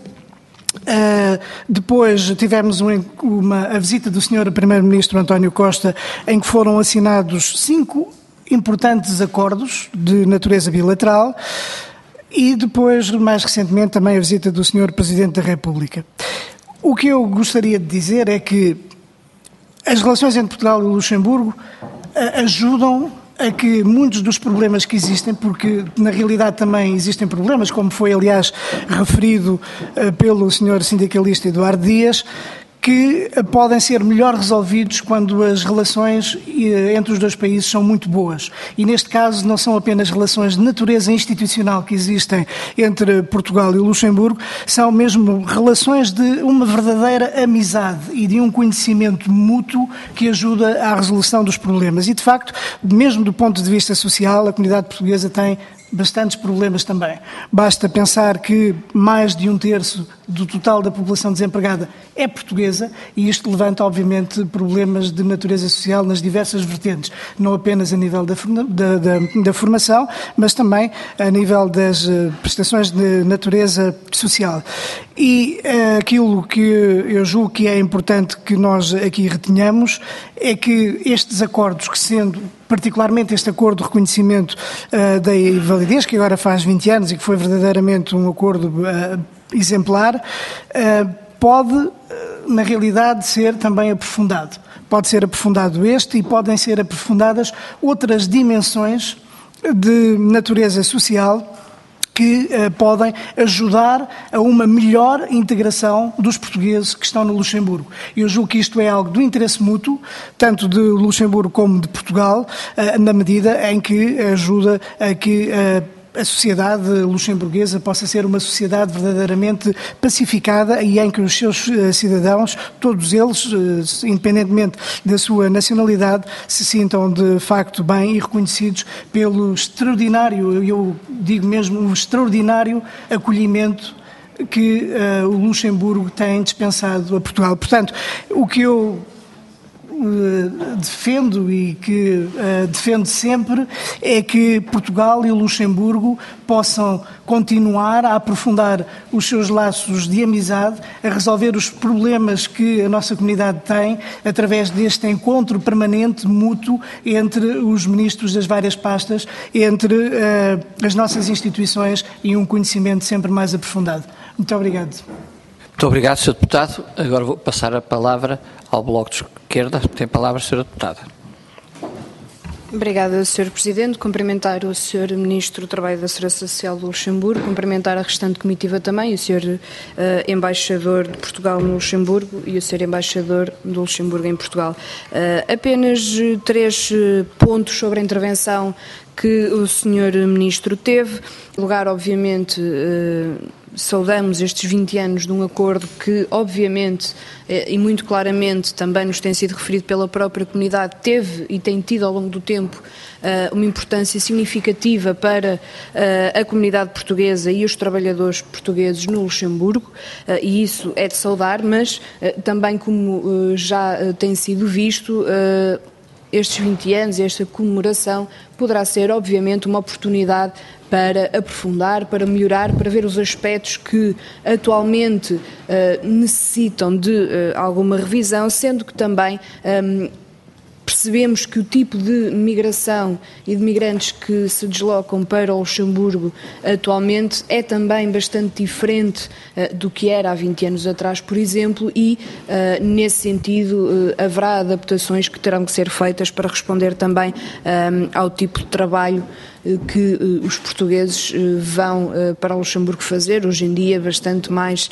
Depois tivemos a visita do Sr. Primeiro-Ministro António Costa, em que foram assinados 5 importantes acordos de natureza bilateral, e depois, mais recentemente, também a visita do Sr. Presidente da República. O que eu gostaria de dizer é que as relações entre Portugal e Luxemburgo ajudam a que muitos dos problemas que existem, porque na realidade também existem problemas, como foi aliás referido pelo Sr. Sindicalista Eduardo Dias, que podem ser melhor resolvidos quando as relações entre os dois países são muito boas. E neste caso não são apenas relações de natureza institucional que existem entre Portugal e Luxemburgo, são mesmo relações de uma verdadeira amizade e de um conhecimento mútuo que ajuda à resolução dos problemas. E de facto, mesmo do ponto de vista social, a comunidade portuguesa tem bastantes problemas também. Basta pensar que mais de 1/3 do total da população desempregada é portuguesa, e isto levanta, obviamente, problemas de natureza social nas diversas vertentes, não apenas a nível da formação, mas também a nível das prestações de natureza social. E aquilo que eu julgo que é importante que nós aqui retenhamos é que estes acordos, que sendo particularmente este acordo de reconhecimento da invalidez, que agora faz 20 anos e que foi verdadeiramente um acordo exemplar, pode, na realidade, ser também aprofundado. Pode ser aprofundado e podem ser aprofundadas outras dimensões de natureza social que podem ajudar a uma melhor integração dos portugueses que estão no Luxemburgo. Eu julgo que isto é algo do interesse mútuo, tanto de Luxemburgo como de Portugal, na medida em que ajuda a que a sociedade luxemburguesa possa ser uma sociedade verdadeiramente pacificada e em que os seus cidadãos, todos eles, independentemente da sua nacionalidade, se sintam de facto bem e reconhecidos pelo extraordinário, eu digo mesmo, um extraordinário acolhimento que o Luxemburgo tem dispensado a Portugal. Portanto, o que eu defendo e que defendo sempre é que Portugal e o Luxemburgo possam continuar a aprofundar os seus laços de amizade, a resolver os problemas que a nossa comunidade tem através deste encontro permanente, mútuo, entre os ministros das várias pastas, entre as nossas instituições e um conhecimento sempre mais aprofundado. Muito obrigado. Muito obrigado, Sr. Deputado. Agora vou passar a palavra ao Bloco de Esquerda. Tem a palavra a Sra. Deputada. Obrigada, Sr. Presidente. Cumprimentar o Sr. Ministro do Trabalho e da Segurança Social do Luxemburgo, cumprimentar a restante comitiva também, o Sr. Embaixador de Portugal no Luxemburgo e o Sr. Embaixador do Luxemburgo em Portugal. Apenas 3 pontos sobre a intervenção que o Sr. Ministro teve. Em lugar, obviamente, saudamos estes 20 anos de um acordo que, obviamente, e muito claramente também nos tem sido referido pela própria comunidade, teve e tem tido ao longo do tempo uma importância significativa para a comunidade portuguesa e os trabalhadores portugueses no Luxemburgo, e isso é de saudar, mas também, como já tem sido visto, estes 20 anos e esta comemoração poderá ser, obviamente, uma oportunidade para aprofundar, para melhorar, para ver os aspectos que atualmente necessitam de alguma revisão, sendo que também percebemos que o tipo de migração e de migrantes que se deslocam para o Luxemburgo atualmente é também bastante diferente do que era há 20 anos atrás, por exemplo, e nesse sentido haverá adaptações que terão que ser feitas para responder também ao tipo de trabalho que os portugueses vão para o Luxemburgo fazer, hoje em dia bastante mais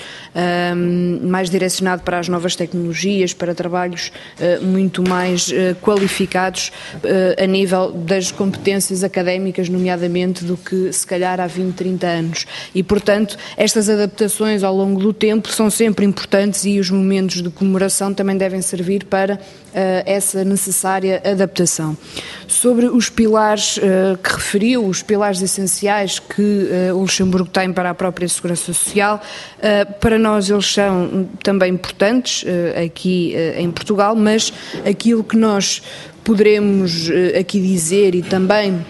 direcionado para as novas tecnologias, para trabalhos muito mais qualificados a nível das competências académicas, nomeadamente, do que se calhar há 20, 30 anos. E, portanto, estas adaptações ao longo do tempo são sempre importantes e os momentos de comemoração também devem servir para essa necessária adaptação. Sobre os pilares que referiu, os pilares essenciais que o Luxemburgo tem para a própria segurança social, para nós eles são também importantes aqui em Portugal, mas aquilo que nós poderemos aqui dizer e também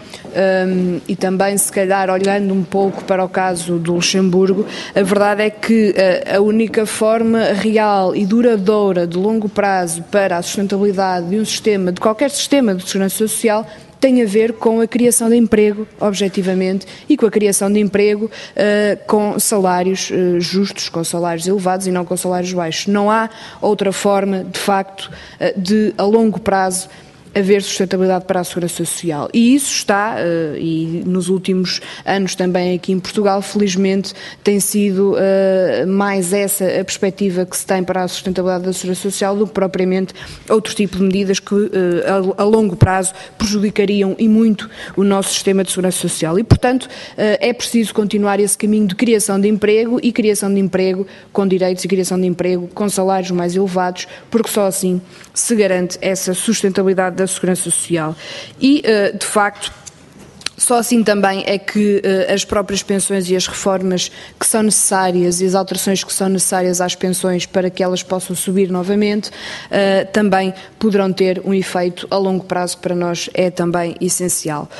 se calhar olhando um pouco para o caso do Luxemburgo, a verdade é que a única forma real e duradoura de longo prazo para a sustentabilidade de um sistema, de qualquer sistema de segurança social, tem a ver com a criação de emprego, objetivamente, e com a criação de emprego com salários justos, com salários elevados e não com salários baixos. Não há outra forma, de facto, de, a longo prazo, haver sustentabilidade para a segurança social. E isso está, e nos últimos anos também aqui em Portugal, felizmente, tem sido mais essa a perspectiva que se tem para a sustentabilidade da segurança social do que propriamente outro tipo de medidas que a longo prazo prejudicariam e muito o nosso sistema de segurança social. E, portanto, é preciso continuar esse caminho de criação de emprego e criação de emprego com direitos e criação de emprego com salários mais elevados, porque só assim se garante essa sustentabilidade da segurança social. E, de facto, só assim também é que as próprias pensões e as reformas que são necessárias e as alterações que são necessárias às pensões para que elas possam subir novamente também poderão ter um efeito a longo prazo que para nós é também essencial.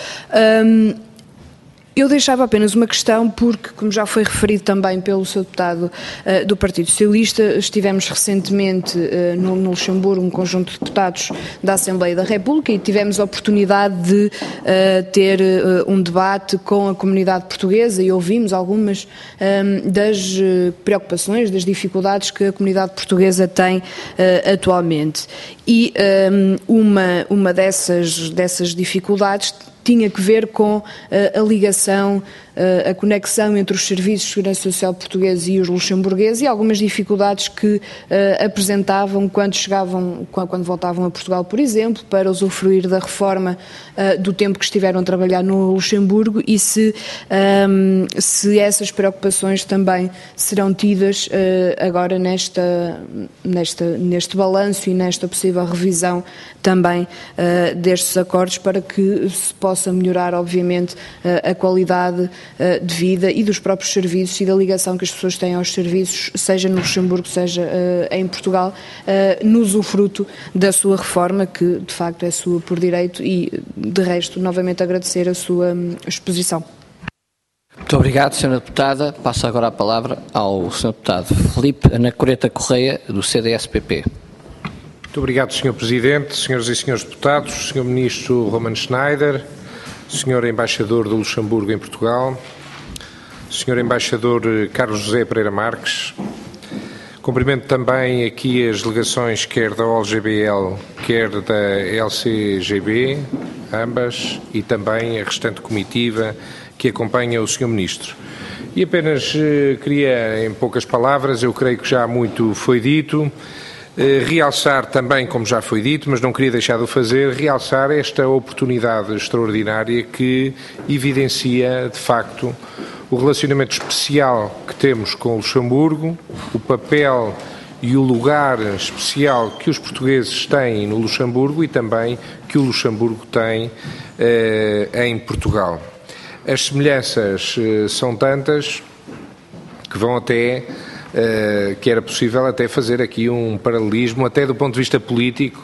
Eu deixava apenas uma questão porque, como já foi referido também pelo Sr. Deputado do Partido Socialista, estivemos recentemente no Luxemburgo, um conjunto de deputados da Assembleia da República, e tivemos a oportunidade de ter um debate com a comunidade portuguesa e ouvimos algumas das preocupações, das dificuldades que a comunidade portuguesa tem atualmente. E uma dessas dificuldades tinha que ver com a ligação, a conexão entre os serviços de segurança social portugueses e os luxemburgueses e algumas dificuldades que apresentavam quando voltavam a Portugal, por exemplo, para usufruir da reforma do tempo que estiveram a trabalhar no Luxemburgo e se essas preocupações também serão tidas agora neste balanço e nesta possível revisão também destes acordos para que se possa melhorar, obviamente, a qualidade de vida e dos próprios serviços e da ligação que as pessoas têm aos serviços, seja no Luxemburgo, seja em Portugal, no usufruto da sua reforma, que de facto é sua por direito e, de resto, novamente agradecer a sua exposição. Muito obrigado, Sra. Deputada. Passo agora a palavra ao Sr. Deputado Filipe Anacoreta Correia, do CDS-PP. Muito obrigado, Sr. Presidente, Senhoras e Senhores Deputados, Sr. Ministro Roman Schneider, Sr. Embaixador do Luxemburgo em Portugal, Sr. Embaixador Carlos José Pereira Marques. Cumprimento também aqui as delegações quer da OLGBL, quer da LCGB, ambas, e também a restante comitiva que acompanha o Sr. Ministro. E apenas queria, em poucas palavras, eu creio que já muito foi dito, realçar também, como já foi dito, mas não queria deixar de o fazer, realçar esta oportunidade extraordinária que evidencia, de facto, o relacionamento especial que temos com o Luxemburgo, o papel e o lugar especial que os portugueses têm no Luxemburgo e também que o Luxemburgo tem em Portugal. As semelhanças são tantas que vão até, que era possível até fazer aqui um paralelismo, até do ponto de vista político.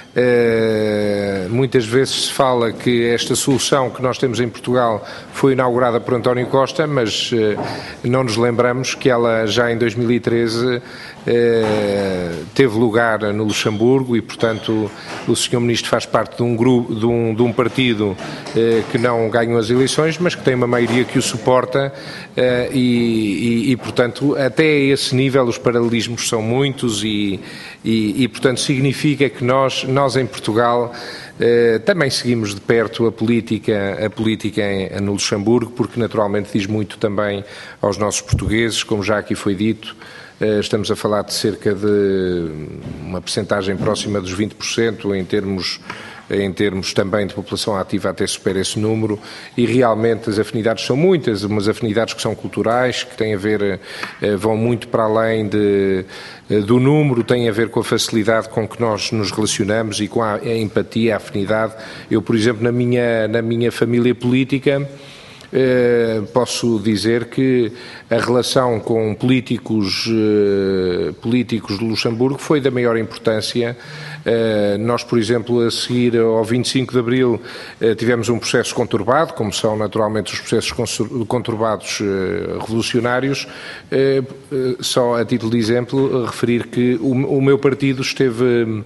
Muitas vezes se fala que esta solução que nós temos em Portugal foi inaugurada por António Costa, mas não nos lembramos que ela já em 2013 teve lugar no Luxemburgo e, portanto, o Sr. Ministro faz parte de um grupo, de um partido que não ganhou as eleições, mas que tem uma maioria que o suporta e, portanto, até a esse nível os paralelismos são muitos e portanto, significa que nós em Portugal também seguimos de perto a política no Luxemburgo, porque naturalmente diz muito também aos nossos portugueses, como já aqui foi dito. Estamos a falar de cerca de uma percentagem próxima dos 20% em termos também de população ativa, até supera esse número, e realmente as afinidades são muitas, umas afinidades que são culturais, que têm a ver, vão muito para além do número, têm a ver com a facilidade com que nós nos relacionamos e com a empatia, a afinidade. Eu, por exemplo, na minha família política, posso dizer que a relação com políticos do Luxemburgo foi da maior importância. Nós, por exemplo, a seguir ao 25 de Abril, tivemos um processo conturbado, como são naturalmente os processos conturbados revolucionários. Só a título de exemplo, referir que o meu partido esteve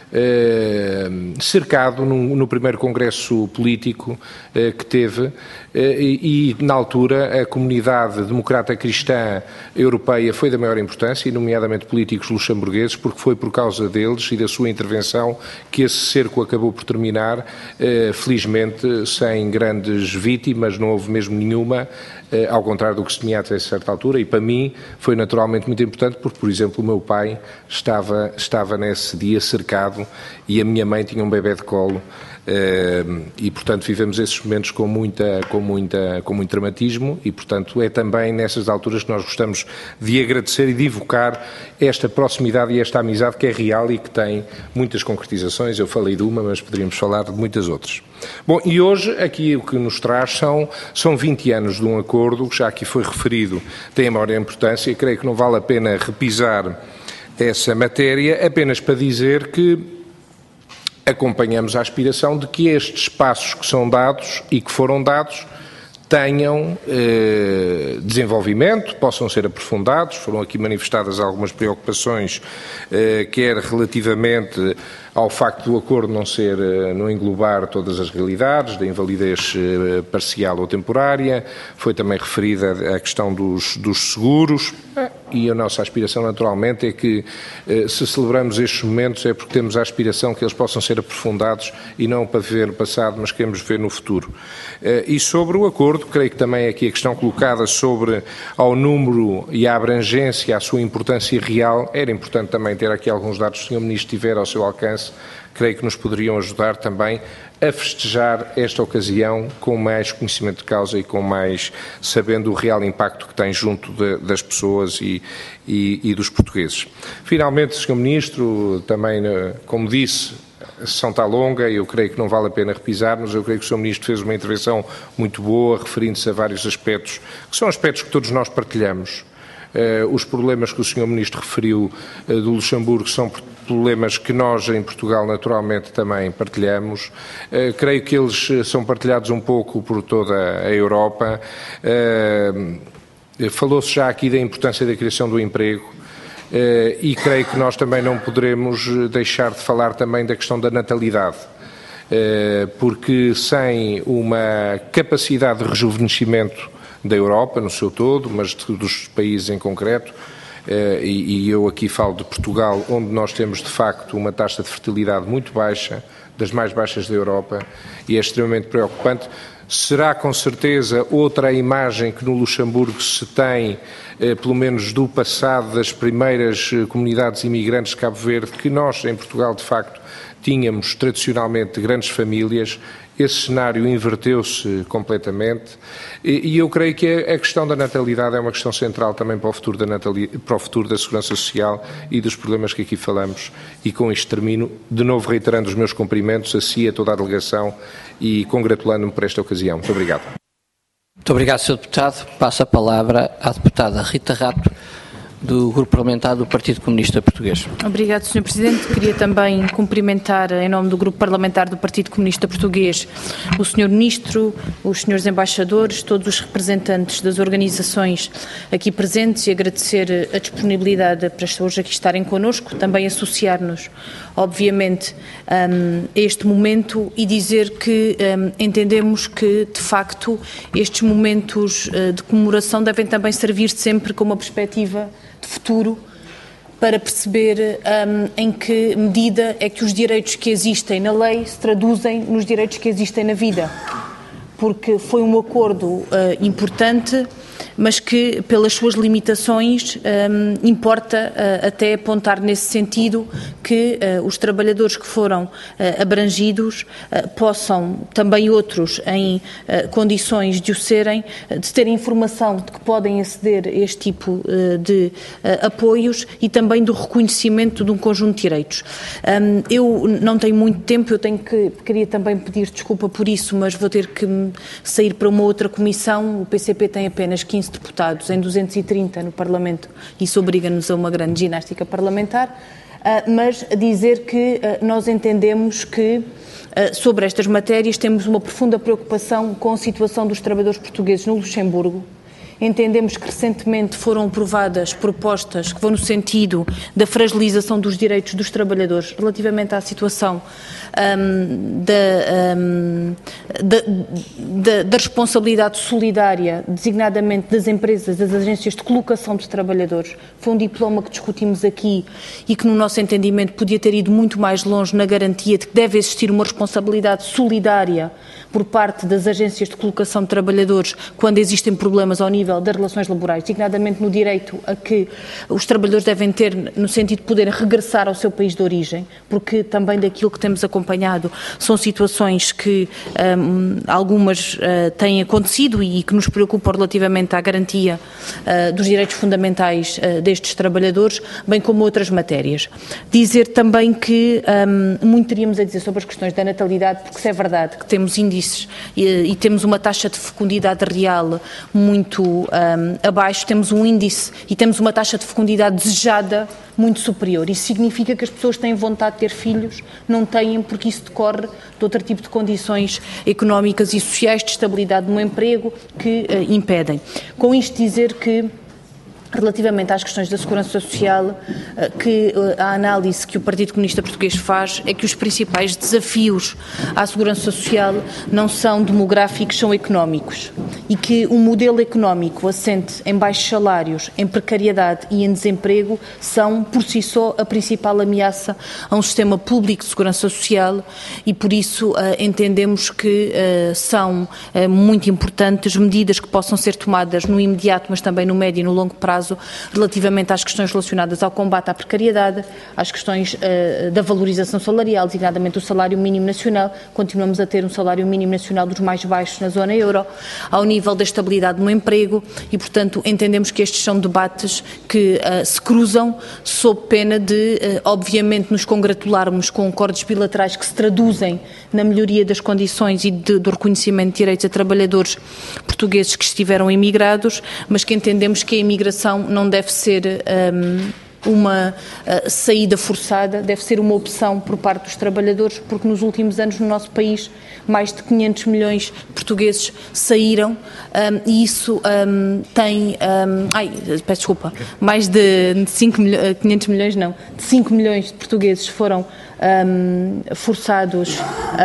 cercado no primeiro congresso político que teve e na altura a comunidade democrata cristã europeia foi da maior importância, e nomeadamente políticos luxemburgueses, porque foi por causa deles e da sua intervenção que esse cerco acabou por terminar, felizmente sem grandes vítimas, não houve mesmo nenhuma, ao contrário do que se tinha até certa altura, e para mim foi naturalmente muito importante porque, por exemplo, o meu pai estava nesse dia cercado e a minha mãe tinha um bebê de colo, e portanto vivemos esses momentos com muito dramatismo, e portanto é também nessas alturas que nós gostamos de agradecer e de evocar esta proximidade e esta amizade que é real e que tem muitas concretizações. Eu falei de uma, mas poderíamos falar de muitas outras. Bom, e hoje aqui o que nos traz são 20 anos de um acordo que já aqui foi referido, tem a maior importância, e creio que não vale a pena repisar essa matéria, apenas para dizer que acompanhamos a aspiração de que estes passos que são dados e que foram dados tenham desenvolvimento, possam ser aprofundados. Foram aqui manifestadas algumas preocupações, quer relativamente ao facto do acordo não englobar todas as realidades, da invalidez parcial ou temporária. Foi também referida a questão dos seguros. e a nossa aspiração naturalmente é que se celebramos estes momentos é porque temos a aspiração que eles possam ser aprofundados e não para ver no passado, mas queremos ver no futuro. E sobre o acordo, creio que também aqui a questão colocada sobre ao número e à abrangência, a sua importância real, era importante também ter aqui alguns dados que o Sr. Ministro tiver ao seu alcance, creio que nos poderiam ajudar também a festejar esta ocasião com mais conhecimento de causa e com mais sabendo o real impacto que tem junto das pessoas e dos portugueses. Finalmente, Sr. Ministro, também, como disse, a sessão está longa, eu creio que não vale a pena repisarmos, eu creio que o Sr. Ministro fez uma intervenção muito boa, referindo-se a vários aspectos, que são aspectos que todos nós partilhamos. Os problemas que o Sr. Ministro referiu do Luxemburgo são problemas que nós em Portugal naturalmente também partilhamos. Creio que eles são partilhados um pouco por toda a Europa. Falou-se já aqui da importância da criação do emprego. E creio que nós também não poderemos deixar de falar também da questão da natalidade, porque sem uma capacidade de rejuvenescimento da Europa no seu todo, mas dos países em concreto, e eu aqui falo de Portugal, onde nós temos de facto uma taxa de fertilidade muito baixa, das mais baixas da Europa, e é extremamente preocupante. Será com certeza outra imagem que no Luxemburgo se tem, pelo menos do passado das primeiras comunidades imigrantes de Cabo Verde, que nós em Portugal de facto tínhamos tradicionalmente grandes famílias. Esse cenário inverteu-se completamente e eu creio que a questão da natalidade é uma questão central também para o futuro da segurança social e dos problemas que aqui falamos. E com isto termino, de novo reiterando os meus cumprimentos a si, a toda a delegação e congratulando-me por esta ocasião. Muito obrigado. Muito obrigado, Sr. Deputado. Passo a palavra à deputada Rita Rato, do Grupo Parlamentar do Partido Comunista Português. Obrigado, Sr. Presidente. Queria também cumprimentar, em nome do Grupo Parlamentar do Partido Comunista Português, o Sr. Ministro, os Srs. Embaixadores, todos os representantes das organizações aqui presentes e agradecer a disponibilidade para hoje aqui estarem connosco, também associar-nos, obviamente, a este momento e dizer que entendemos que, de facto, estes momentos de comemoração devem também servir sempre com uma perspectiva de futuro para perceber em que medida é que os direitos que existem na lei se traduzem nos direitos que existem na vida. Porque foi um acordo importante, mas que, pelas suas limitações, importa até apontar nesse sentido que os trabalhadores que foram abrangidos possam, também outros em condições de o serem, de terem informação de que podem aceder a este tipo de apoios e também do reconhecimento de um conjunto de direitos. Eu não tenho muito tempo, queria também pedir desculpa por isso, mas vou ter que sair para uma outra comissão. O PCP tem apenas 15 deputados em 230 no Parlamento, isso obriga-nos a uma grande ginástica parlamentar, mas dizer que nós entendemos que sobre estas matérias temos uma profunda preocupação com a situação dos trabalhadores portugueses no Luxemburgo. Entendemos que recentemente foram aprovadas propostas que vão no sentido da fragilização dos direitos dos trabalhadores relativamente à situação da responsabilidade solidária, designadamente das empresas, das agências de colocação de trabalhadores. Foi um diploma que discutimos aqui e que, no nosso entendimento, podia ter ido muito mais longe na garantia de que deve existir uma responsabilidade solidária por parte das agências de colocação de trabalhadores quando existem problemas ao nível das relações laborais, designadamente no direito a que os trabalhadores devem ter no sentido de poderem regressar ao seu país de origem, porque também daquilo que temos acompanhado são situações que algumas têm acontecido e que nos preocupam relativamente à garantia dos direitos fundamentais destes trabalhadores, bem como outras matérias. Dizer também que muito teríamos a dizer sobre as questões da natalidade, porque se é verdade que temos índices e temos uma taxa de fecundidade real muito abaixo, temos um índice e temos uma taxa de fecundidade desejada muito superior. Isso significa que as pessoas têm vontade de ter filhos, não têm, porque isso decorre de outro tipo de condições económicas e sociais, de estabilidade no emprego, que impedem. Com isto dizer que Relativamente às questões da segurança social, que a análise que o Partido Comunista Português faz é que os principais desafios à segurança social não são demográficos, são económicos. E que o modelo económico assente em baixos salários, em precariedade e em desemprego são, por si só, a principal ameaça a um sistema público de segurança social e, por isso, entendemos que são muito importantes medidas que possam ser tomadas no imediato, mas também no médio e no longo prazo, relativamente às questões relacionadas ao combate à precariedade, às questões da valorização salarial, designadamente o salário mínimo nacional. Continuamos a ter um salário mínimo nacional dos mais baixos na zona euro, ao nível da estabilidade no emprego e, portanto, entendemos que estes são debates que se cruzam sob pena de, obviamente, nos congratularmos com acordos bilaterais que se traduzem na melhoria das condições e do reconhecimento de direitos a trabalhadores portugueses que estiveram imigrados, mas que entendemos que a imigração não deve ser uma saída forçada, deve ser uma opção por parte dos trabalhadores, porque nos últimos anos no nosso país mais de 500 milhões de portugueses saíram e isso tem, peço desculpa, mais de 5 milhões de portugueses foram forçados,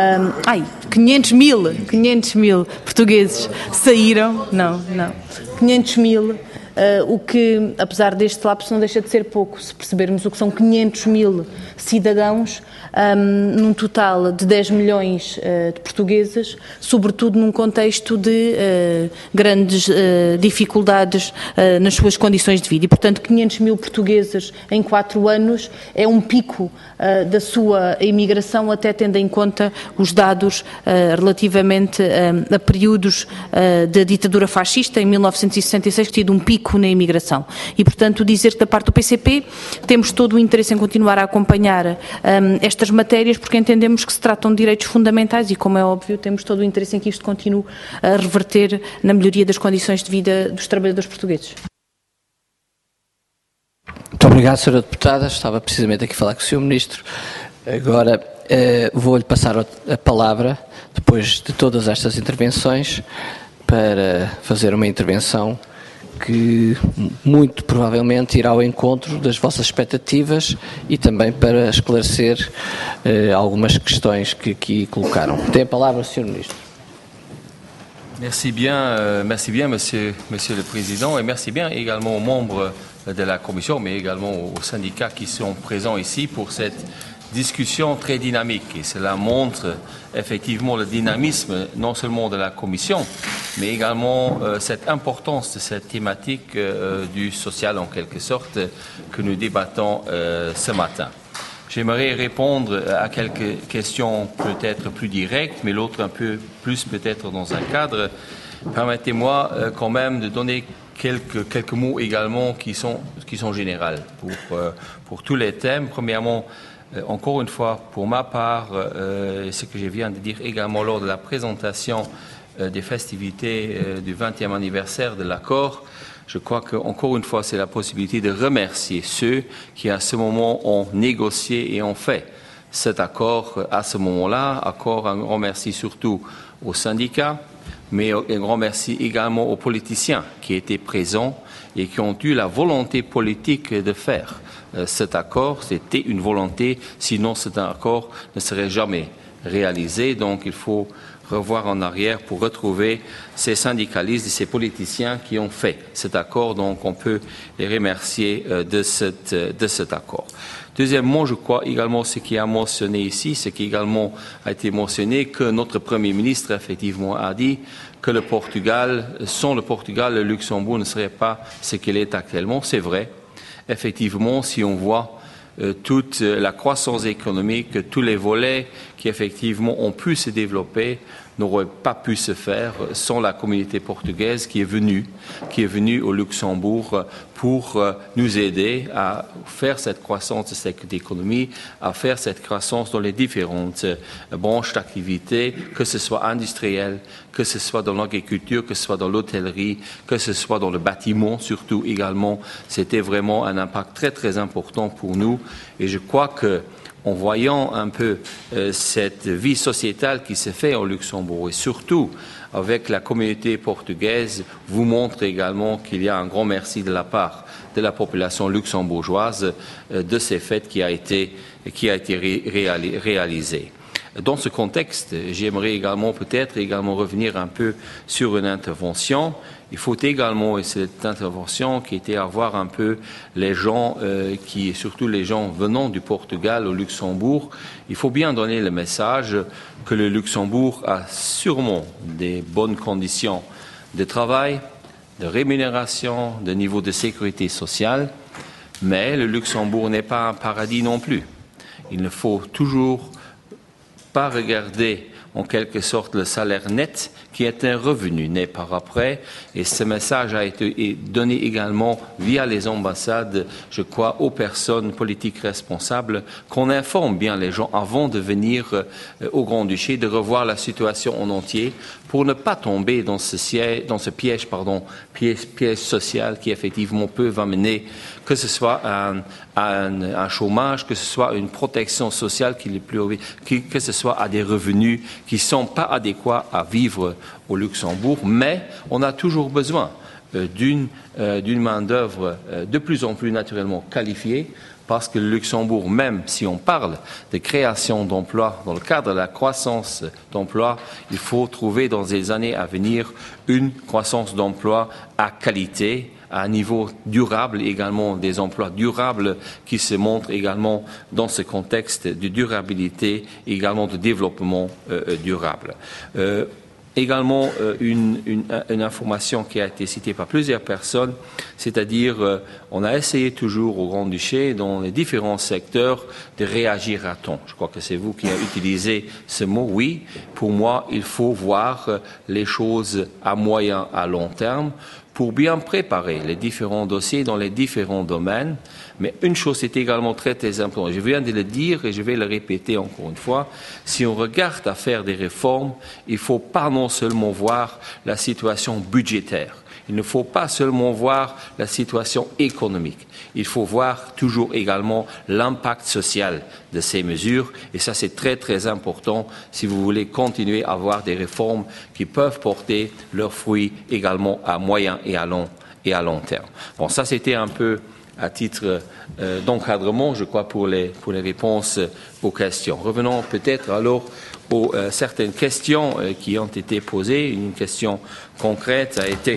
500 mil portugueses saíram, 500 mil, o que, apesar deste lapso, não deixa de ser pouco, se percebermos o que são 500 mil cidadãos, num total de 10 milhões de portugueses, sobretudo num contexto de grandes dificuldades nas suas condições de vida. E, portanto, 500 mil portugueses em 4 anos é um pico da sua imigração, até tendo em conta os dados relativamente a períodos da ditadura fascista, em 1966, que tido um pico na imigração. E, portanto, dizer que da parte do PCP temos todo o interesse em continuar a acompanhar estas matérias, porque entendemos que se tratam de direitos fundamentais e, como é óbvio, temos todo o interesse em que isto continue a reverter na melhoria das condições de vida dos trabalhadores portugueses. Muito obrigado, Sra. Deputada. Estava precisamente aqui a falar com o Sr. Ministro. Agora vou-lhe passar a palavra, depois de todas estas intervenções, para fazer uma intervenção que muito provavelmente irá ao encontro das vossas expectativas e também para esclarecer algumas questões que aqui colocaram. Tem a palavra, Sr. Ministro. Merci bien, Monsieur le Président, et merci bien également aux membres de la Commission, mais également aux syndicats qui sont présents ici pour cette discussion très dynamique. Et cela montre effectivement le dynamisme non seulement de la Commission, mais également cette importance de cette thématique du social en quelque sorte que nous débattons ce matin. J'aimerais répondre à quelques questions peut-être plus directes, mais l'autre un peu plus peut-être dans un cadre. Permettez-moi quand même de donner quelques mots également qui sont généraux pour tous les thèmes. Premièrement, encore une fois, pour ma part, ce que je viens de dire également lors de la présentation des festivités du 20e anniversaire de l'accord, je crois qu'encore une fois, c'est la possibilité de remercier ceux qui, à ce moment, ont négocié et ont fait cet accord à ce moment-là. Accord, un grand merci surtout aux syndicats, mais un grand merci également aux politiciens qui étaient présents et qui ont eu la volonté politique de faire cet accord. C'était une volonté, sinon cet accord ne serait jamais réalisé. Donc il faut revoir en arrière pour retrouver ces syndicalistes et ces politiciens qui ont fait cet accord. Donc on peut les remercier de cet accord. Deuxièmement, je crois également ce qui a mentionné ici, ce qui également a été mentionné, que notre Premier ministre effectivement a dit que le Portugal, sans le Portugal, le Luxembourg ne serait pas ce qu'il est actuellement. C'est vrai. Effectivement, si on voit toute la croissance économique, tous les volets qui effectivement ont pu se développer n'auraient pas pu se faire sans la communauté portugaise qui est venue au Luxembourg pour nous aider à faire cette croissance de cette économie, à faire cette croissance dans les différentes branches d'activité, que ce soit industriel, que ce soit dans l'agriculture, que ce soit dans l'hôtellerie, que ce soit dans le bâtiment surtout également. C'était vraiment un impact très très important pour nous et je crois que en voyant un peu cette vie sociétale qui se fait au Luxembourg et surtout avec la communauté portugaise vous montre également qu'il y a un grand merci de la part de la population luxembourgeoise de ces fêtes qui a été réalisé. Dans ce contexte, j'aimerais également peut-être revenir un peu sur une intervention. Il faut également, et cette intervention qui était à voir un peu les gens, surtout les gens venant du Portugal au Luxembourg, il faut bien donner le message que le Luxembourg a sûrement des bonnes conditions de travail, de rémunération, de niveau de sécurité sociale, mais le Luxembourg n'est pas un paradis non plus. Il ne faut toujours pas regarder en quelque sorte le salaire net qui est un revenu né par après, et ce message a été donné également via les ambassades, je crois, aux personnes politiques responsables, qu'on informe bien les gens avant de venir au Grand-Duché, de revoir la situation en entier pour ne pas tomber dans ce piège social qui effectivement peut amener que ce soit un chômage, que ce soit une protection sociale que ce soit à des revenus qui ne sont pas adéquats à vivre au Luxembourg, mais on a toujours besoin d'une main-d'œuvre de plus en plus naturellement qualifiée, parce que le Luxembourg, même si on parle de création d'emplois dans le cadre de la croissance d'emplois, il faut trouver dans les années à venir une croissance d'emplois à qualité, à un niveau durable, également des emplois durables qui se montrent également dans ce contexte de durabilité, également de développement durable. Également une information qui a été citée par plusieurs personnes, c'est-à-dire on a essayé toujours au Grand-Duché, dans les différents secteurs, de réagir à temps. Je crois que c'est vous qui avez utilisé ce mot. Oui, pour moi, il faut voir les choses à moyen, à long terme, pour bien préparer les différents dossiers dans les différents domaines. Mais une chose est également très, très importante. Je viens de le dire et je vais le répéter encore une fois. Si on regarde à faire des réformes, il ne faut pas non seulement voir la situation budgétaire. Il ne faut pas seulement voir la situation économique. Il faut voir toujours également l'impact social de ces mesures. Et ça, c'est très, très important si vous voulez continuer à avoir des réformes qui peuvent porter leurs fruits également à moyen et à long terme. Bon, ça, c'était un peu à titre d'encadrement, je crois, pour les réponses aux questions. Revenons peut-être alors aux certaines questions qui ont été posées. Une question concrète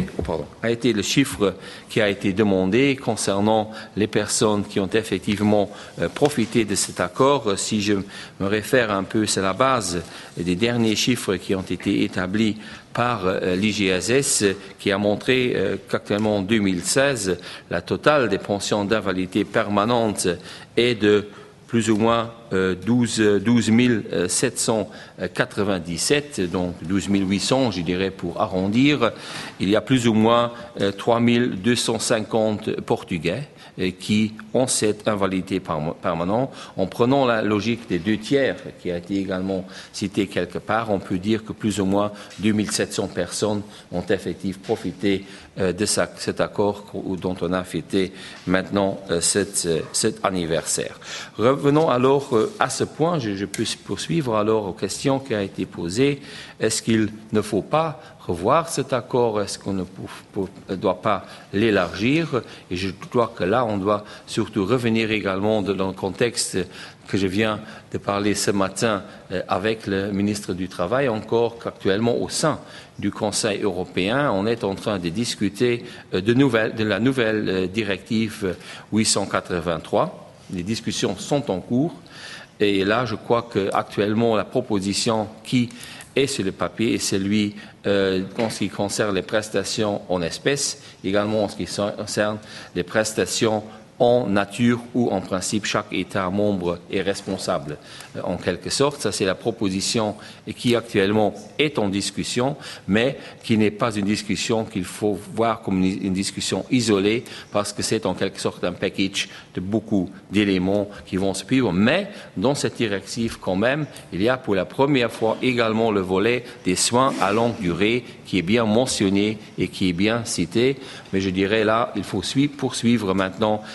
a été le chiffre qui a été demandé concernant les personnes qui ont effectivement profité de cet accord. Si je me réfère un peu, c'est la base des derniers chiffres qui ont été établis par l'IGSS, qui a montré qu'actuellement en 2016, la totale des pensions d'invalidité permanente est de plus ou moins 12 797, donc 12 800, je dirais, pour arrondir. Il y a plus ou moins 3 250 Portugais qui ont cette invalidité permanente. En prenant la logique des 2 tiers, qui a été également citée quelque part, on peut dire que plus ou moins 2700 personnes ont effectivement profité de cet accord dont on a fêté maintenant cet anniversaire. Revenons alors à ce point, je peux poursuivre alors aux questions qui ont été posées. Est-ce qu'il ne faut pas revoir cet accord? Est-ce qu'on ne doit pas l'élargir? Et je crois que là, on doit surtout revenir également dans le contexte que je viens de parler ce matin avec le ministre du Travail, encore qu'actuellement au sein du Conseil européen, on est en train de discuter de la nouvelle directive 883. Les discussions sont en cours. Et là, je crois qu'actuellement, la proposition qui est sur le papier est celui en ce qui concerne les prestations en espèces, également en ce qui concerne les prestations en nature où, en principe, chaque État membre est responsable, en quelque sorte. Ça, c'est la proposition qui, actuellement, est en discussion, mais qui n'est pas une discussion qu'il faut voir comme une discussion isolée, parce que c'est, en quelque sorte, un package de beaucoup d'éléments qui vont suivre. Mais, dans cette directive, quand même, il y a pour la première fois également le volet des soins à longue durée, qui est bien mentionné et qui est bien cité. Mais je dirais là, il faut poursuivre maintenant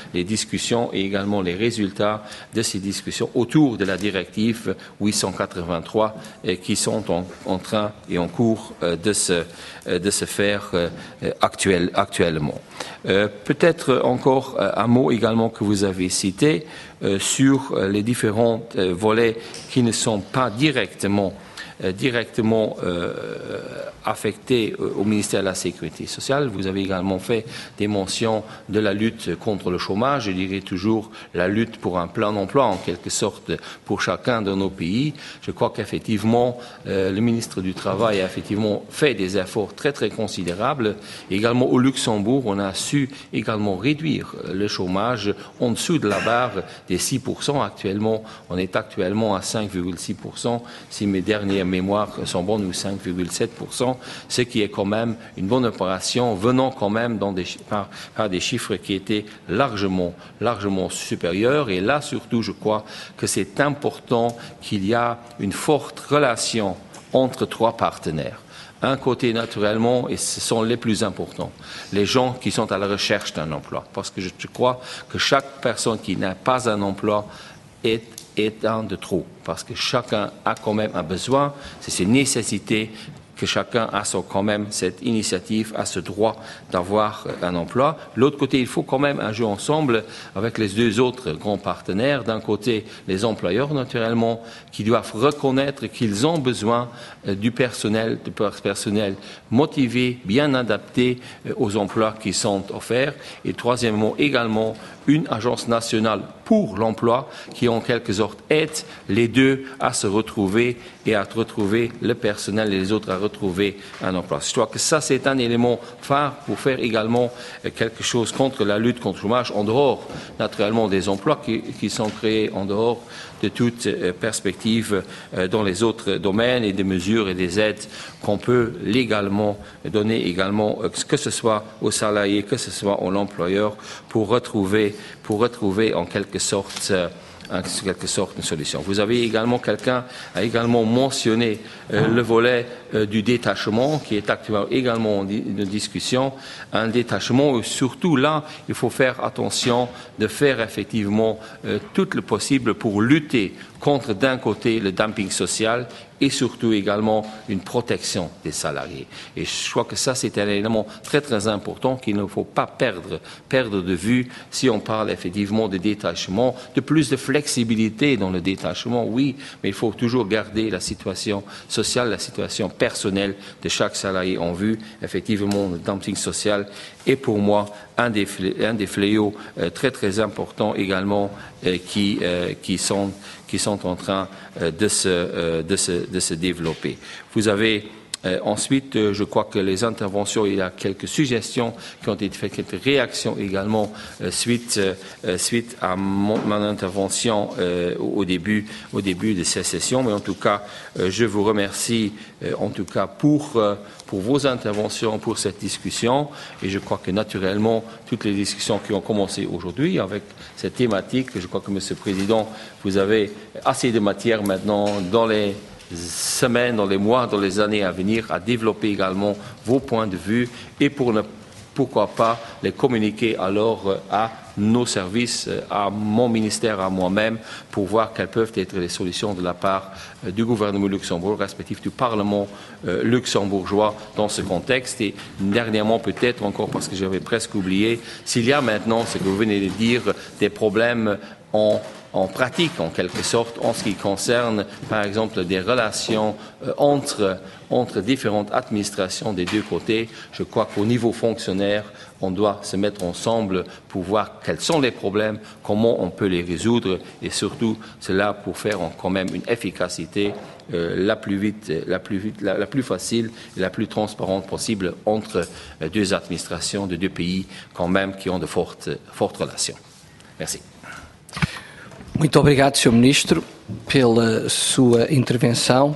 les discussions et également les résultats de ces discussions autour de la directive 883 qui sont en train et en cours de se faire actuellement. Peut-être encore un mot également que vous avez cité sur les différents volets qui ne sont pas directement affectés au ministère de la Sécurité sociale. Vous avez également fait des mentions de la lutte contre le chômage, je dirais toujours la lutte pour un plein emploi en quelque sorte pour chacun de nos pays. Je crois qu'effectivement le ministre du Travail a effectivement fait des efforts très très considérables. Également au Luxembourg, on a su également réduire le chômage en dessous de la barre des 6%. Actuellement, on est actuellement à 5,6%, si mes dernières mémoires sont bonnes, ou 5,7%, ce qui est quand même une bonne opération, venant quand même par des chiffres qui étaient largement supérieurs. Et là, surtout, je crois que c'est important qu'il y a une forte relation entre trois partenaires. Un côté, naturellement, et ce sont les plus importants, les gens qui sont à la recherche d'un emploi. Parce que je crois que chaque personne qui n'a pas un emploi est un de trop, parce que chacun a quand même un besoin, c'est une nécessité que chacun a quand même cette initiative, a ce droit d'avoir un emploi. De l'autre côté, il faut quand même un jeu ensemble avec les deux autres grands partenaires. D'un côté, les employeurs, naturellement, qui doivent reconnaître qu'ils ont besoin du personnel motivé, bien adapté aux emplois qui sont offerts. Et troisièmement, également, une agence nationale pour l'emploi qui, en quelque sorte, aide les deux à se retrouver et à retrouver le personnel et les autres à retrouver un emploi. Je crois que ça, c'est un élément phare pour faire également quelque chose contre la lutte contre le chômage, en dehors, naturellement, des emplois qui sont créés, en dehors de toute perspective dans les autres domaines et des mesures et des aides qu'on peut légalement donner également, que ce soit aux salariés, que ce soit aux employeurs, pour retrouver en quelque sorte une solution. Vous avez également, quelqu'un a également mentionné le volet du détachement qui est actuellement également en discussion. Un détachement où surtout là, il faut faire attention de faire effectivement tout le possible pour lutter contre d'un côté le dumping social et surtout également une protection des salariés. Et je crois que ça, c'est un élément très très important qu'il ne faut pas perdre de vue si on parle effectivement de détachement, de plus de flexibilité dans le détachement, oui, mais il faut toujours garder la situation sociale, la situation personnelle de chaque salarié en vue. Effectivement, le dumping social est pour moi un des fléaux très très importants également qui sont en train de se développer. Vous avez ensuite, je crois que les interventions, il y a quelques suggestions qui ont été faites, quelques réactions également suite à mon intervention au début de cette session. Mais en tout cas, je vous remercie en tout cas pour vos interventions, pour cette discussion. Et je crois que naturellement, toutes les discussions qui ont commencé aujourd'hui avec cette thématique, je crois que, Monsieur le Président, vous avez assez de matière maintenant dans les semaines, dans les mois, dans les années à venir, à développer également vos points de vue et pourquoi pas les communiquer alors à nos services, à mon ministère, à moi-même, pour voir quelles peuvent être les solutions de la part du gouvernement luxembourgeois, respectif du Parlement luxembourgeois dans ce contexte. Et dernièrement, peut-être encore, parce que j'avais presque oublié, s'il y a maintenant, ce que vous venez de dire, des problèmes en pratique, en quelque sorte, en ce qui concerne, par exemple, des relations entre différentes administrations des deux côtés. Je crois qu'au niveau fonctionnaire, on doit se mettre ensemble pour voir quels sont les problèmes, comment on peut les résoudre et surtout, cela pour faire quand même une efficacité la plus facile et la plus transparente possible entre deux administrations de deux pays quand même qui ont de fortes relations. Merci. Muito obrigado, Sr. Ministro, pela sua intervenção.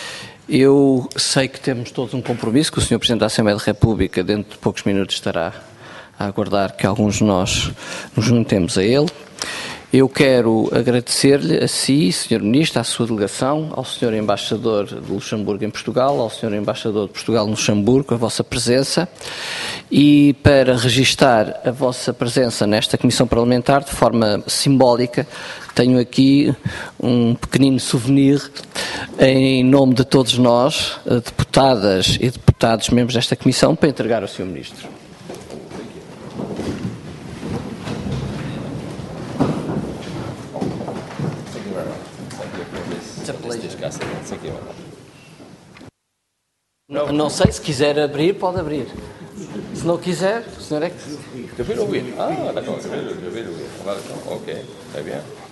Eu sei que temos todos um compromisso, que o Sr. Presidente da Assembleia da República, dentro de poucos minutos, estará a aguardar que alguns de nós nos juntemos a ele. Eu quero agradecer-lhe a si, Sr. Ministro, à sua delegação, ao Sr. Embaixador de Luxemburgo em Portugal, ao Sr. Embaixador de Portugal em Luxemburgo, a vossa presença, e para registar a vossa presença nesta Comissão Parlamentar de forma simbólica, tenho aqui um pequenino souvenir em nome de todos nós, deputadas e deputados membros desta Comissão, para entregar ao Sr. Ministro. Não sei, se quiser abrir, pode abrir. Se não quiser, o senhor é que... Je vais l'ouvrir. Ah, d'accord, je vais l'ouvrir. Ok, très bien.